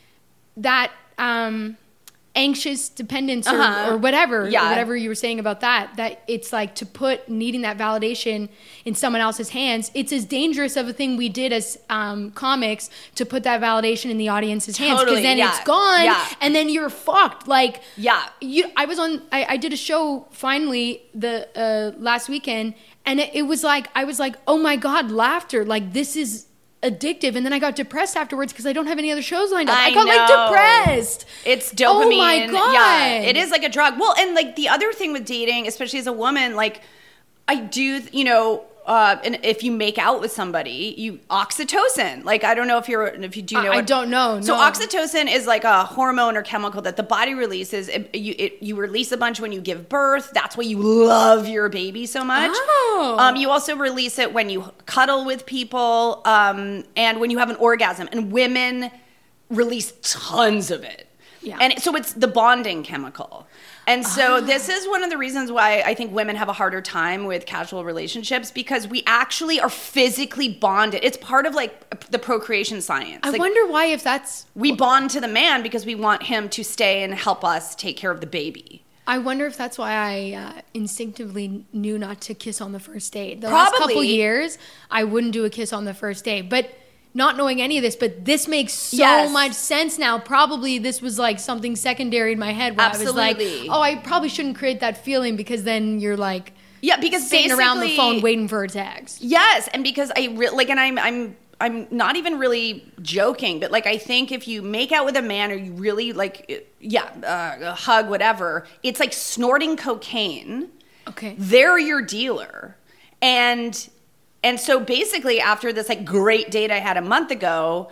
Speaker 2: that um, anxious dependence or,
Speaker 4: Uh-huh.
Speaker 2: or whatever,
Speaker 4: Yeah.
Speaker 2: or whatever you were saying about that, that it's like to put needing that validation in someone else's hands. It's as dangerous of a thing we did as um, comics to put that validation in the audience's hands because
Speaker 4: Totally,
Speaker 2: then
Speaker 4: yeah.
Speaker 2: it's gone
Speaker 4: Yeah.
Speaker 2: and then you're fucked. Like,
Speaker 4: Yeah.
Speaker 2: you, I was on, I, I did a show finally the uh, last weekend and it, it was like, I was like, oh my God, laughter. Like this is addictive. And then I got depressed afterwards because I don't have any other shows lined up. I,
Speaker 4: I
Speaker 2: got like
Speaker 4: know.
Speaker 2: depressed.
Speaker 4: It's dopamine.
Speaker 2: Oh my God.
Speaker 4: Yeah, it is like a drug. Well, and like the other thing with dating, especially as a woman, like I do, you know, uh, and if you make out with somebody, you oxytocin. Like I don't know if you're, if you do know.
Speaker 2: I, I
Speaker 4: what-
Speaker 2: don't know.
Speaker 4: So
Speaker 2: no.
Speaker 4: oxytocin is like a hormone or chemical that the body releases. It, you, it, you release a bunch when you give birth. That's why you love your baby so much.
Speaker 2: Oh.
Speaker 4: Um, you also release it when you cuddle with people um, and when you have an orgasm. And women release tons of it.
Speaker 2: Yeah.
Speaker 4: And so it's the bonding chemical. And so this is one of the reasons why I think women have a harder time with casual relationships because we actually are physically bonded. It's part of like the procreation science.
Speaker 2: I
Speaker 4: Like,
Speaker 2: wonder why if that's,
Speaker 4: we bond to the man because we want him to stay and help us take care of the baby.
Speaker 2: I wonder if that's why I uh, instinctively knew not to kiss on the first date. The last couple
Speaker 4: Probably.
Speaker 2: years, I wouldn't do a kiss on the first date. But not knowing any of this, but this makes so
Speaker 4: Yes.
Speaker 2: much sense now. Probably this was like something secondary in my head where I was
Speaker 4: Absolutely.
Speaker 2: like, oh, I probably shouldn't create that feeling because then you're like
Speaker 4: Yeah, because
Speaker 2: sitting around the
Speaker 4: basically-
Speaker 2: phone waiting for a text.
Speaker 4: Yes, and because I re- like, and I'm I'm I'm not even really joking, but like I think if you make out with a man or you really like, yeah, uh, a hug, whatever, it's like snorting cocaine.
Speaker 2: Okay.
Speaker 4: They're your dealer, and and so basically after this like great date I had a month ago,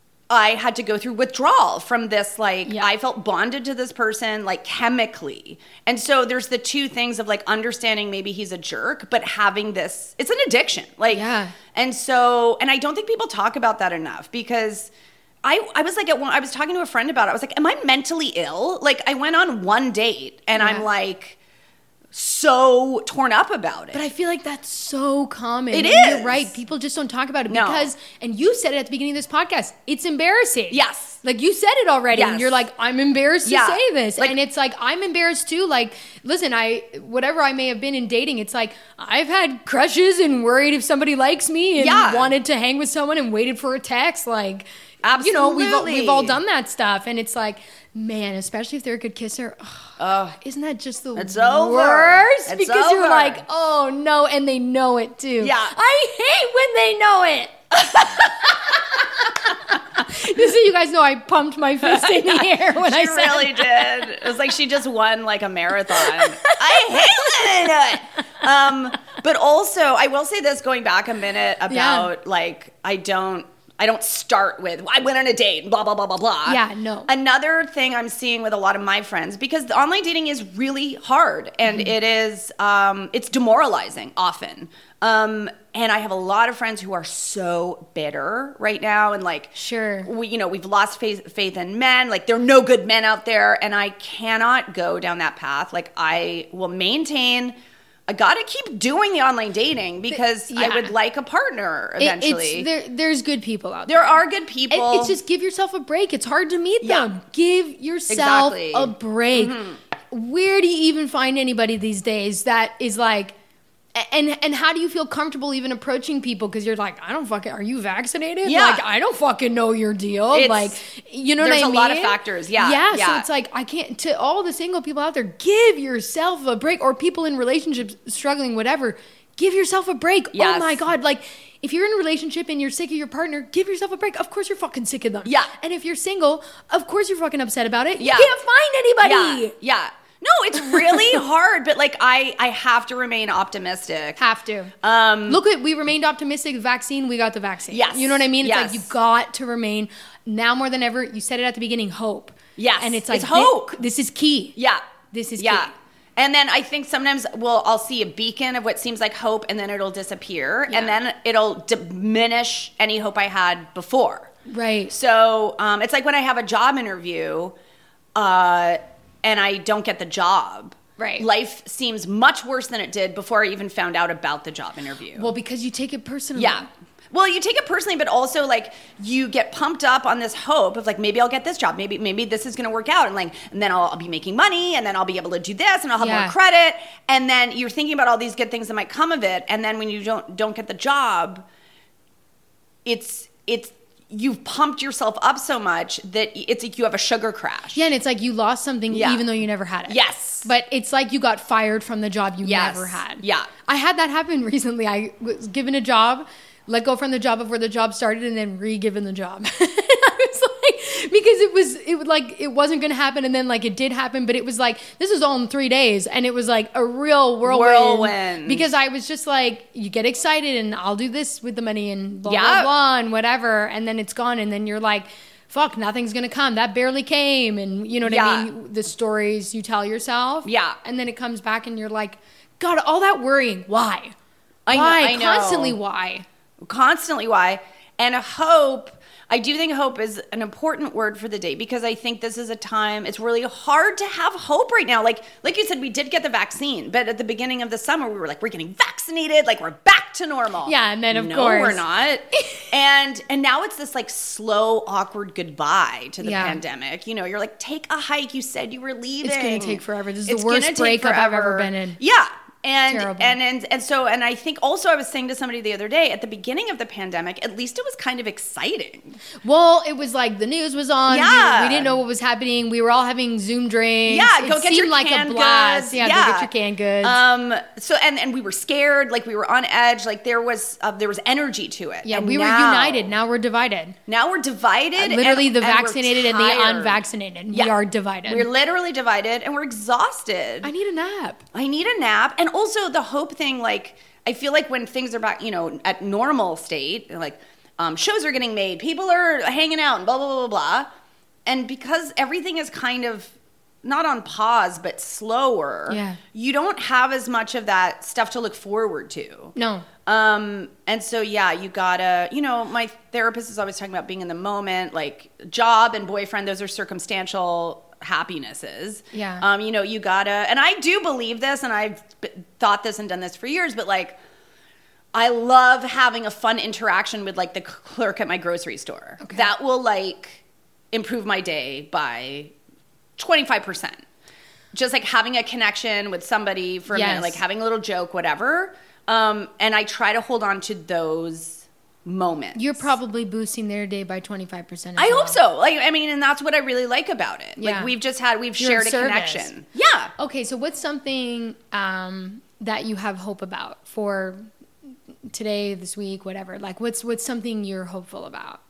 Speaker 4: I had to go through withdrawal from this, like,
Speaker 2: Yeah.
Speaker 4: I felt bonded to this person, like, chemically. And so there's the two things of, like, understanding maybe he's a jerk, but having this, it's an addiction. Like,
Speaker 2: Yeah.
Speaker 4: and so, and I don't think people talk about that enough because I, I was like, at one, I was talking to a friend about it. I was like, am I mentally ill? Like, I went on one date and
Speaker 2: Yeah.
Speaker 4: I'm like, so torn up about it.
Speaker 2: But I feel like that's so common.
Speaker 4: It
Speaker 2: And
Speaker 4: is.
Speaker 2: You're right. People just don't talk about it
Speaker 4: No.
Speaker 2: because, and you said it at the beginning of this podcast, it's embarrassing.
Speaker 4: Yes.
Speaker 2: Like you said it already. And
Speaker 4: Yes.
Speaker 2: you're like, I'm embarrassed to
Speaker 4: Yeah.
Speaker 2: say this.
Speaker 4: Like-
Speaker 2: and it's like, I'm embarrassed too. Like, listen, I, whatever I may have been in dating, it's like, I've had crushes and worried if somebody likes me and
Speaker 4: Yeah.
Speaker 2: wanted to hang with someone and waited for a text. Like, you know, we've,
Speaker 4: Absolutely.
Speaker 2: we've all done that stuff. And it's like, man, especially if they're a good kisser. Oh, isn't that just the
Speaker 4: It's over.
Speaker 2: worst?
Speaker 4: It's
Speaker 2: because you're
Speaker 4: over.
Speaker 2: like, oh no, and they know it too.
Speaker 4: Yeah.
Speaker 2: I hate when they know it. Just so you guys know, I pumped my fist in the air when I
Speaker 4: She
Speaker 2: said
Speaker 4: really did. It was like she just won like a marathon. I hate when they know it. Um, but also, I will say this, going back a minute about like I don't. I don't start with, I went on a date, blah, blah, blah, blah, blah.
Speaker 2: Yeah, no.
Speaker 4: Another thing I'm seeing with a lot of my friends, because the online dating is really hard and
Speaker 2: Mm-hmm.
Speaker 4: it is, um, it's demoralizing often. Um, and I have a lot of friends who are so bitter right now and like,
Speaker 2: Sure.
Speaker 4: we, you know, we've lost faith, faith in men. Like there are no good men out there and I cannot go down that path. Like I will maintain, I gotta keep doing the online dating because
Speaker 2: yeah.
Speaker 4: I would like a partner
Speaker 2: It-
Speaker 4: eventually.
Speaker 2: it's, there, there's good people out there.
Speaker 4: There are good people.
Speaker 2: It- it's just give yourself a break. It's hard to meet
Speaker 4: Yeah.
Speaker 2: them. Give yourself
Speaker 4: Exactly.
Speaker 2: a break. Where do you even find anybody these days that is like, and and how do you feel comfortable even approaching people? Because you're like, I don't fucking, are you vaccinated?
Speaker 4: Yeah.
Speaker 2: Like, I don't fucking know your deal.
Speaker 4: It's-
Speaker 2: like, you know what I
Speaker 4: there's
Speaker 2: mean?
Speaker 4: a lot of factors. Yeah,
Speaker 2: Yeah. So
Speaker 4: yeah.
Speaker 2: it's like, I can't, to all the single people out there, give yourself a break, or people in relationships struggling, whatever. give yourself a break.
Speaker 4: Yes.
Speaker 2: Oh my God. Like, if you're in a relationship and you're sick of your partner, give yourself a break. Of course you're fucking sick of them.
Speaker 4: Yeah.
Speaker 2: And if you're single, of course you're fucking upset about it.
Speaker 4: Yeah.
Speaker 2: You can't find anybody.
Speaker 4: Yeah. Yeah. No, it's really hard, but like I, I have to remain optimistic.
Speaker 2: Have to.
Speaker 4: Um,
Speaker 2: Look at, we remained optimistic. Vaccine, we got the vaccine.
Speaker 4: Yes.
Speaker 2: You know what I mean? It's
Speaker 4: Yes.
Speaker 2: like you got to remain, now more than ever, you said it at the beginning, hope.
Speaker 4: Yes.
Speaker 2: And it's like,
Speaker 4: It's hope.
Speaker 2: This, this is key.
Speaker 4: Yeah.
Speaker 2: This is
Speaker 4: yeah.
Speaker 2: key.
Speaker 4: And then I think sometimes we'll I'll see a beacon of what seems like hope, and then it'll disappear,
Speaker 2: Yeah.
Speaker 4: and then it'll diminish any hope I had before.
Speaker 2: Right.
Speaker 4: So um, it's like when I have a job interview, uh, and I don't get the job.
Speaker 2: Right.
Speaker 4: Life seems much worse than it did before I even found out about the job interview.
Speaker 2: Well, because you take it personally.
Speaker 4: Yeah. Well, you take it personally, but also like you get pumped up on this hope of like, maybe I'll get this job. Maybe, maybe this is going to work out. And like, and then I'll, I'll be making money, and then I'll be able to do this, and I'll have
Speaker 2: Yeah.
Speaker 4: more credit. And then you're thinking about all these good things that might come of it. And then when you don't, don't get the job, it's, it's, you've pumped yourself up so much that it's like you have a sugar crash.
Speaker 2: Yeah, and it's like you lost something
Speaker 4: Yeah.
Speaker 2: even though you never had it.
Speaker 4: Yes.
Speaker 2: But it's like you got fired from the job you
Speaker 4: Yes.
Speaker 2: never had.
Speaker 4: Yeah.
Speaker 2: I had that happen recently. I was given a job, let go from the job before the job started, and then re-given the job. I was like, because it was, it was like, it wasn't going to happen, and then like it did happen, but it was like, this was all in three days, and it was like a real whirlwind.
Speaker 4: Whirlwind.
Speaker 2: Because I was just like, you get excited, and I'll do this with the money, and blah,
Speaker 4: Yeah.
Speaker 2: blah, blah, and whatever, and then it's gone, and then you're like, fuck, nothing's gonna come. That barely came. And you know what
Speaker 4: Yeah.
Speaker 2: I mean? The stories you tell yourself.
Speaker 4: Yeah.
Speaker 2: And then it comes back and you're like, God, all that worrying. Why?
Speaker 4: I know-
Speaker 2: why?
Speaker 4: I know.
Speaker 2: Constantly why?
Speaker 4: Constantly why. And a hope, I do think hope is an important word for the day, because I think this is a time, it's really hard to have hope right now. Like like you said, we did get the vaccine, but at the beginning of the summer, we were like, we're getting vaccinated, like we're back to normal.
Speaker 2: Yeah, and then of
Speaker 4: no,
Speaker 2: course.
Speaker 4: we're not. and and now it's this like slow, awkward goodbye to the
Speaker 2: Yeah.
Speaker 4: pandemic. You know, you're like, take a hike. You said you were leaving.
Speaker 2: It's gonna take forever. This is
Speaker 4: It's
Speaker 2: the worst
Speaker 4: gonna take
Speaker 2: breakup I've ever
Speaker 4: forever.
Speaker 2: been in.
Speaker 4: Yeah. And,
Speaker 2: Terrible.
Speaker 4: and and and so and I think also I was saying to somebody the other day, at the beginning of the pandemic, at least it was kind of exciting.
Speaker 2: Well, it was like the news was on.
Speaker 4: Yeah.
Speaker 2: We, we didn't know what was happening. We were all having Zoom drinks.
Speaker 4: Yeah,
Speaker 2: it
Speaker 4: go get
Speaker 2: seemed
Speaker 4: your
Speaker 2: like
Speaker 4: canned
Speaker 2: a blast.
Speaker 4: goods.
Speaker 2: Yeah,
Speaker 4: Yeah.
Speaker 2: go get your canned goods.
Speaker 4: Um. So and and we were scared, like we were on edge, like there was uh, there was energy to it.
Speaker 2: yeah,
Speaker 4: And
Speaker 2: we were
Speaker 4: now-
Speaker 2: united. Now we're divided.
Speaker 4: Now we're divided.
Speaker 2: Literally
Speaker 4: and-
Speaker 2: the
Speaker 4: and we're
Speaker 2: vaccinated and the
Speaker 4: tired.
Speaker 2: unvaccinated.
Speaker 4: Yeah.
Speaker 2: We are divided.
Speaker 4: We're literally divided, and we're exhausted.
Speaker 2: I need a nap.
Speaker 4: I need a nap. And also the hope thing, like, I feel like when things are back, you know, at normal state, like, um, shows are getting made, people are hanging out, and blah, blah, blah, blah. And because everything is kind of not on pause, but slower,
Speaker 2: Yeah.
Speaker 4: you don't have as much of that stuff to look forward to.
Speaker 2: No.
Speaker 4: Um, and so, yeah, you gotta, you know, my therapist is always talking about being in the moment, like job and boyfriend, those are circumstantial happinesses.
Speaker 2: Yeah.
Speaker 4: Um, you know, you gotta, and I do believe this, and I've b- thought this and done this for years, but like, I love having a fun interaction with like the clerk at my grocery store.
Speaker 2: Okay.
Speaker 4: That will like improve my day by twenty-five percent. Just like having a connection with somebody for a
Speaker 2: Yes.
Speaker 4: minute, like having a little joke, whatever. Um, and I try to hold on to those moments.
Speaker 2: You're probably boosting their day by twenty-five percent.
Speaker 4: I hope so. Like, I mean, and that's what I really like about it.
Speaker 2: Yeah.
Speaker 4: Like, we've just had, we've
Speaker 2: You're
Speaker 4: shared
Speaker 2: in
Speaker 4: a
Speaker 2: service.
Speaker 4: connection. Yeah.
Speaker 2: Okay, so what's something um, that you have hope about for today, this week, whatever? Like, what's what's something you're hopeful about?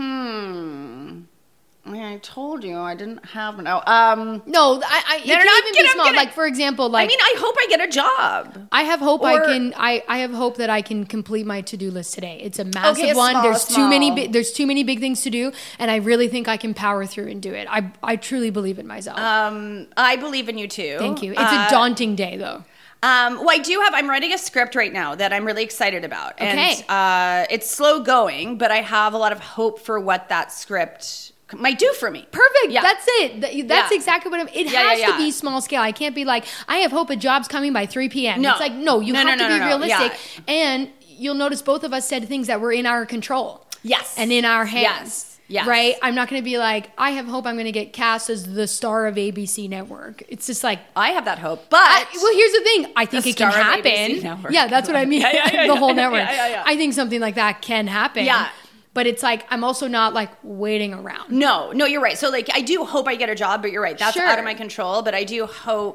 Speaker 4: Hmm. I mean, I told you I didn't have no. Um,
Speaker 2: No, I, I it
Speaker 4: No, no,
Speaker 2: can
Speaker 4: no, I'm
Speaker 2: even
Speaker 4: kidding,
Speaker 2: be
Speaker 4: I'm
Speaker 2: small.
Speaker 4: kidding.
Speaker 2: Like, for example, like
Speaker 4: I mean, I hope I get a job.
Speaker 2: I have hope I
Speaker 4: Or-
Speaker 2: can. I, I have hope that I can complete my to do list today. It's a massive
Speaker 4: Okay, a
Speaker 2: one.
Speaker 4: small,
Speaker 2: there's too many.
Speaker 4: small.
Speaker 2: Bi- there's too many big things to do, and I really think I can power through and do it. I I truly believe in myself.
Speaker 4: Um, I believe in you too.
Speaker 2: Thank you. It's
Speaker 4: Uh,
Speaker 2: a daunting day, though.
Speaker 4: Um, well, I do have, I'm writing a script right now that I'm really excited about. And
Speaker 2: Okay.
Speaker 4: uh, it's slow going, but I have a lot of hope for what that script might do for me.
Speaker 2: Perfect.
Speaker 4: Yeah.
Speaker 2: That's it. Th- That's
Speaker 4: Yeah.
Speaker 2: exactly what I'm. It
Speaker 4: Yeah,
Speaker 2: has
Speaker 4: yeah,
Speaker 2: to
Speaker 4: yeah.
Speaker 2: be small scale. I can't be like, I have hope a job's coming by three p.m.
Speaker 4: No.
Speaker 2: It's like, no, you
Speaker 4: No,
Speaker 2: have
Speaker 4: no,
Speaker 2: to
Speaker 4: no,
Speaker 2: be
Speaker 4: no, no.
Speaker 2: realistic.
Speaker 4: Yeah.
Speaker 2: And you'll notice both of us said things that were in our control.
Speaker 4: Yes.
Speaker 2: And in our hands.
Speaker 4: Yes. Yes.
Speaker 2: Right? I'm not going to be like, I have hope I'm going to get cast as the star of A B C Network. It's just like,
Speaker 4: I have that hope, but
Speaker 2: I, well, here's the thing. I think
Speaker 4: The
Speaker 2: it can
Speaker 4: star of A B C
Speaker 2: happen.
Speaker 4: Network.
Speaker 2: Yeah, that's what I mean.
Speaker 4: Yeah, yeah, yeah,
Speaker 2: the
Speaker 4: yeah,
Speaker 2: whole
Speaker 4: yeah,
Speaker 2: network.
Speaker 4: yeah, yeah, yeah.
Speaker 2: I think something like that can happen.
Speaker 4: Yeah.
Speaker 2: But it's like, I'm also not like waiting around.
Speaker 4: no, no, you're right. So like, I do hope I get a job, but you're right. That's
Speaker 2: Sure.
Speaker 4: out of my control, but I do hope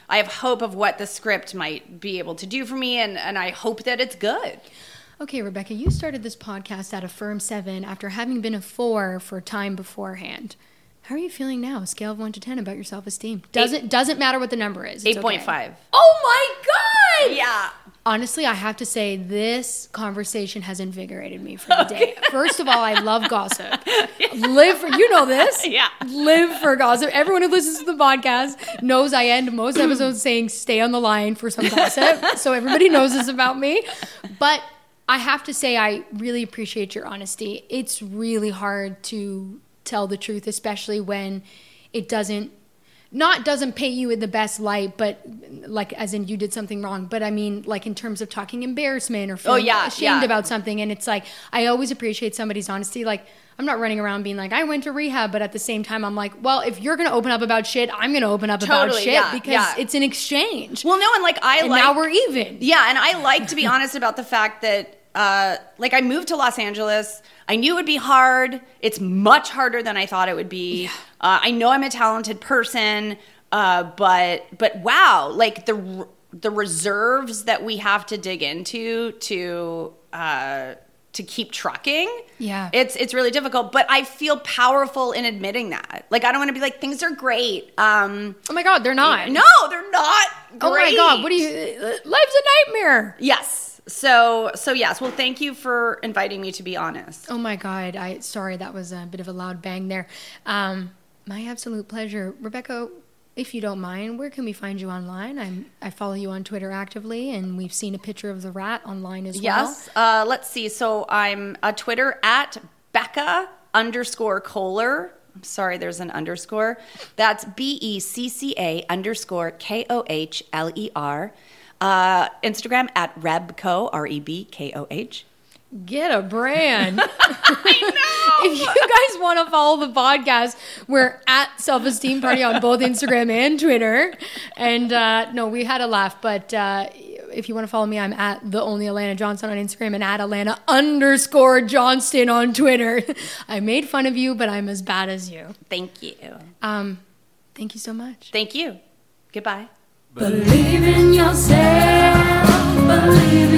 Speaker 4: I have hope of what the script might be able to do for me, and, and I hope that it's good.
Speaker 2: Okay, Rebecca, you started this podcast at a firm seven after having been a four for time beforehand. How are you feeling now? Scale of one to ten about your self-esteem. Doesn't doesn't matter what the number is. It's
Speaker 4: eight point five.
Speaker 2: Okay. Oh my God!
Speaker 4: Yeah.
Speaker 2: Honestly, I have to say this conversation has invigorated me for the day. First of all, I love gossip. Live for, you know this.
Speaker 4: Yeah.
Speaker 2: Live for gossip. Everyone who listens to the podcast knows I end most episodes saying stay on the line for some gossip. So everybody knows this about me. But I have to say I really appreciate your honesty. It's really hard to tell the truth, especially when it doesn't, not doesn't paint you in the best light, but like as in you did something wrong. But I mean, like in terms of talking embarrassment or feeling
Speaker 4: oh, yeah,
Speaker 2: ashamed
Speaker 4: yeah.
Speaker 2: about something. And it's like, I always appreciate somebody's honesty. Like, I'm not running around being like, I went to rehab, but at the same time, I'm like, well, if you're going to open up about shit, I'm going to open up about
Speaker 4: Totally,
Speaker 2: shit
Speaker 4: yeah,
Speaker 2: because
Speaker 4: yeah.
Speaker 2: it's an exchange.
Speaker 4: Well, no, and like I
Speaker 2: and
Speaker 4: like
Speaker 2: now we're even.
Speaker 4: Yeah, and I like to be honest about the fact that uh, like I moved to Los Angeles. I knew it would be hard. It's much harder than I thought it would be.
Speaker 2: Yeah.
Speaker 4: Uh, I know I'm a talented person, uh, but but wow, like the the reserves that we have to dig into to uh, to keep trucking.
Speaker 2: Yeah,
Speaker 4: it's it's really difficult. But I feel powerful in admitting that. Like I don't want to be like things are great. Um,
Speaker 2: oh my God, they're not.
Speaker 4: No, they're not. Great.
Speaker 2: Oh my God, what do you? Life's a nightmare.
Speaker 4: Yes. So, so yes. Well, thank you for inviting me to be honest.
Speaker 2: Oh my God. I sorry that was a bit of a loud bang there. Um, my absolute pleasure, Rebecca. If you don't mind, where can we find you online? I'm I follow you on Twitter actively, and we've seen a picture of the rat online as well.
Speaker 4: Yes. Uh, let's see. So I'm on Twitter at Becca underscore Kohler. I'm sorry, there's an underscore. That's B E C C A underscore K O H L E R. Uh, Instagram at Rebko, R E B K O H.
Speaker 2: Get a brand.
Speaker 4: I know.
Speaker 2: If you guys want to follow the podcast, we're at Self-Esteem Party on both Instagram and Twitter. And uh, no, we had a laugh. But uh, if you want to follow me, I'm at the only Alana Johnson on Instagram and at Alana underscore Johnston on Twitter. I made fun of you, but I'm as bad as you.
Speaker 4: Thank you.
Speaker 2: Um, thank you so much.
Speaker 4: Thank you. Goodbye.
Speaker 1: Believe in yourself. Believe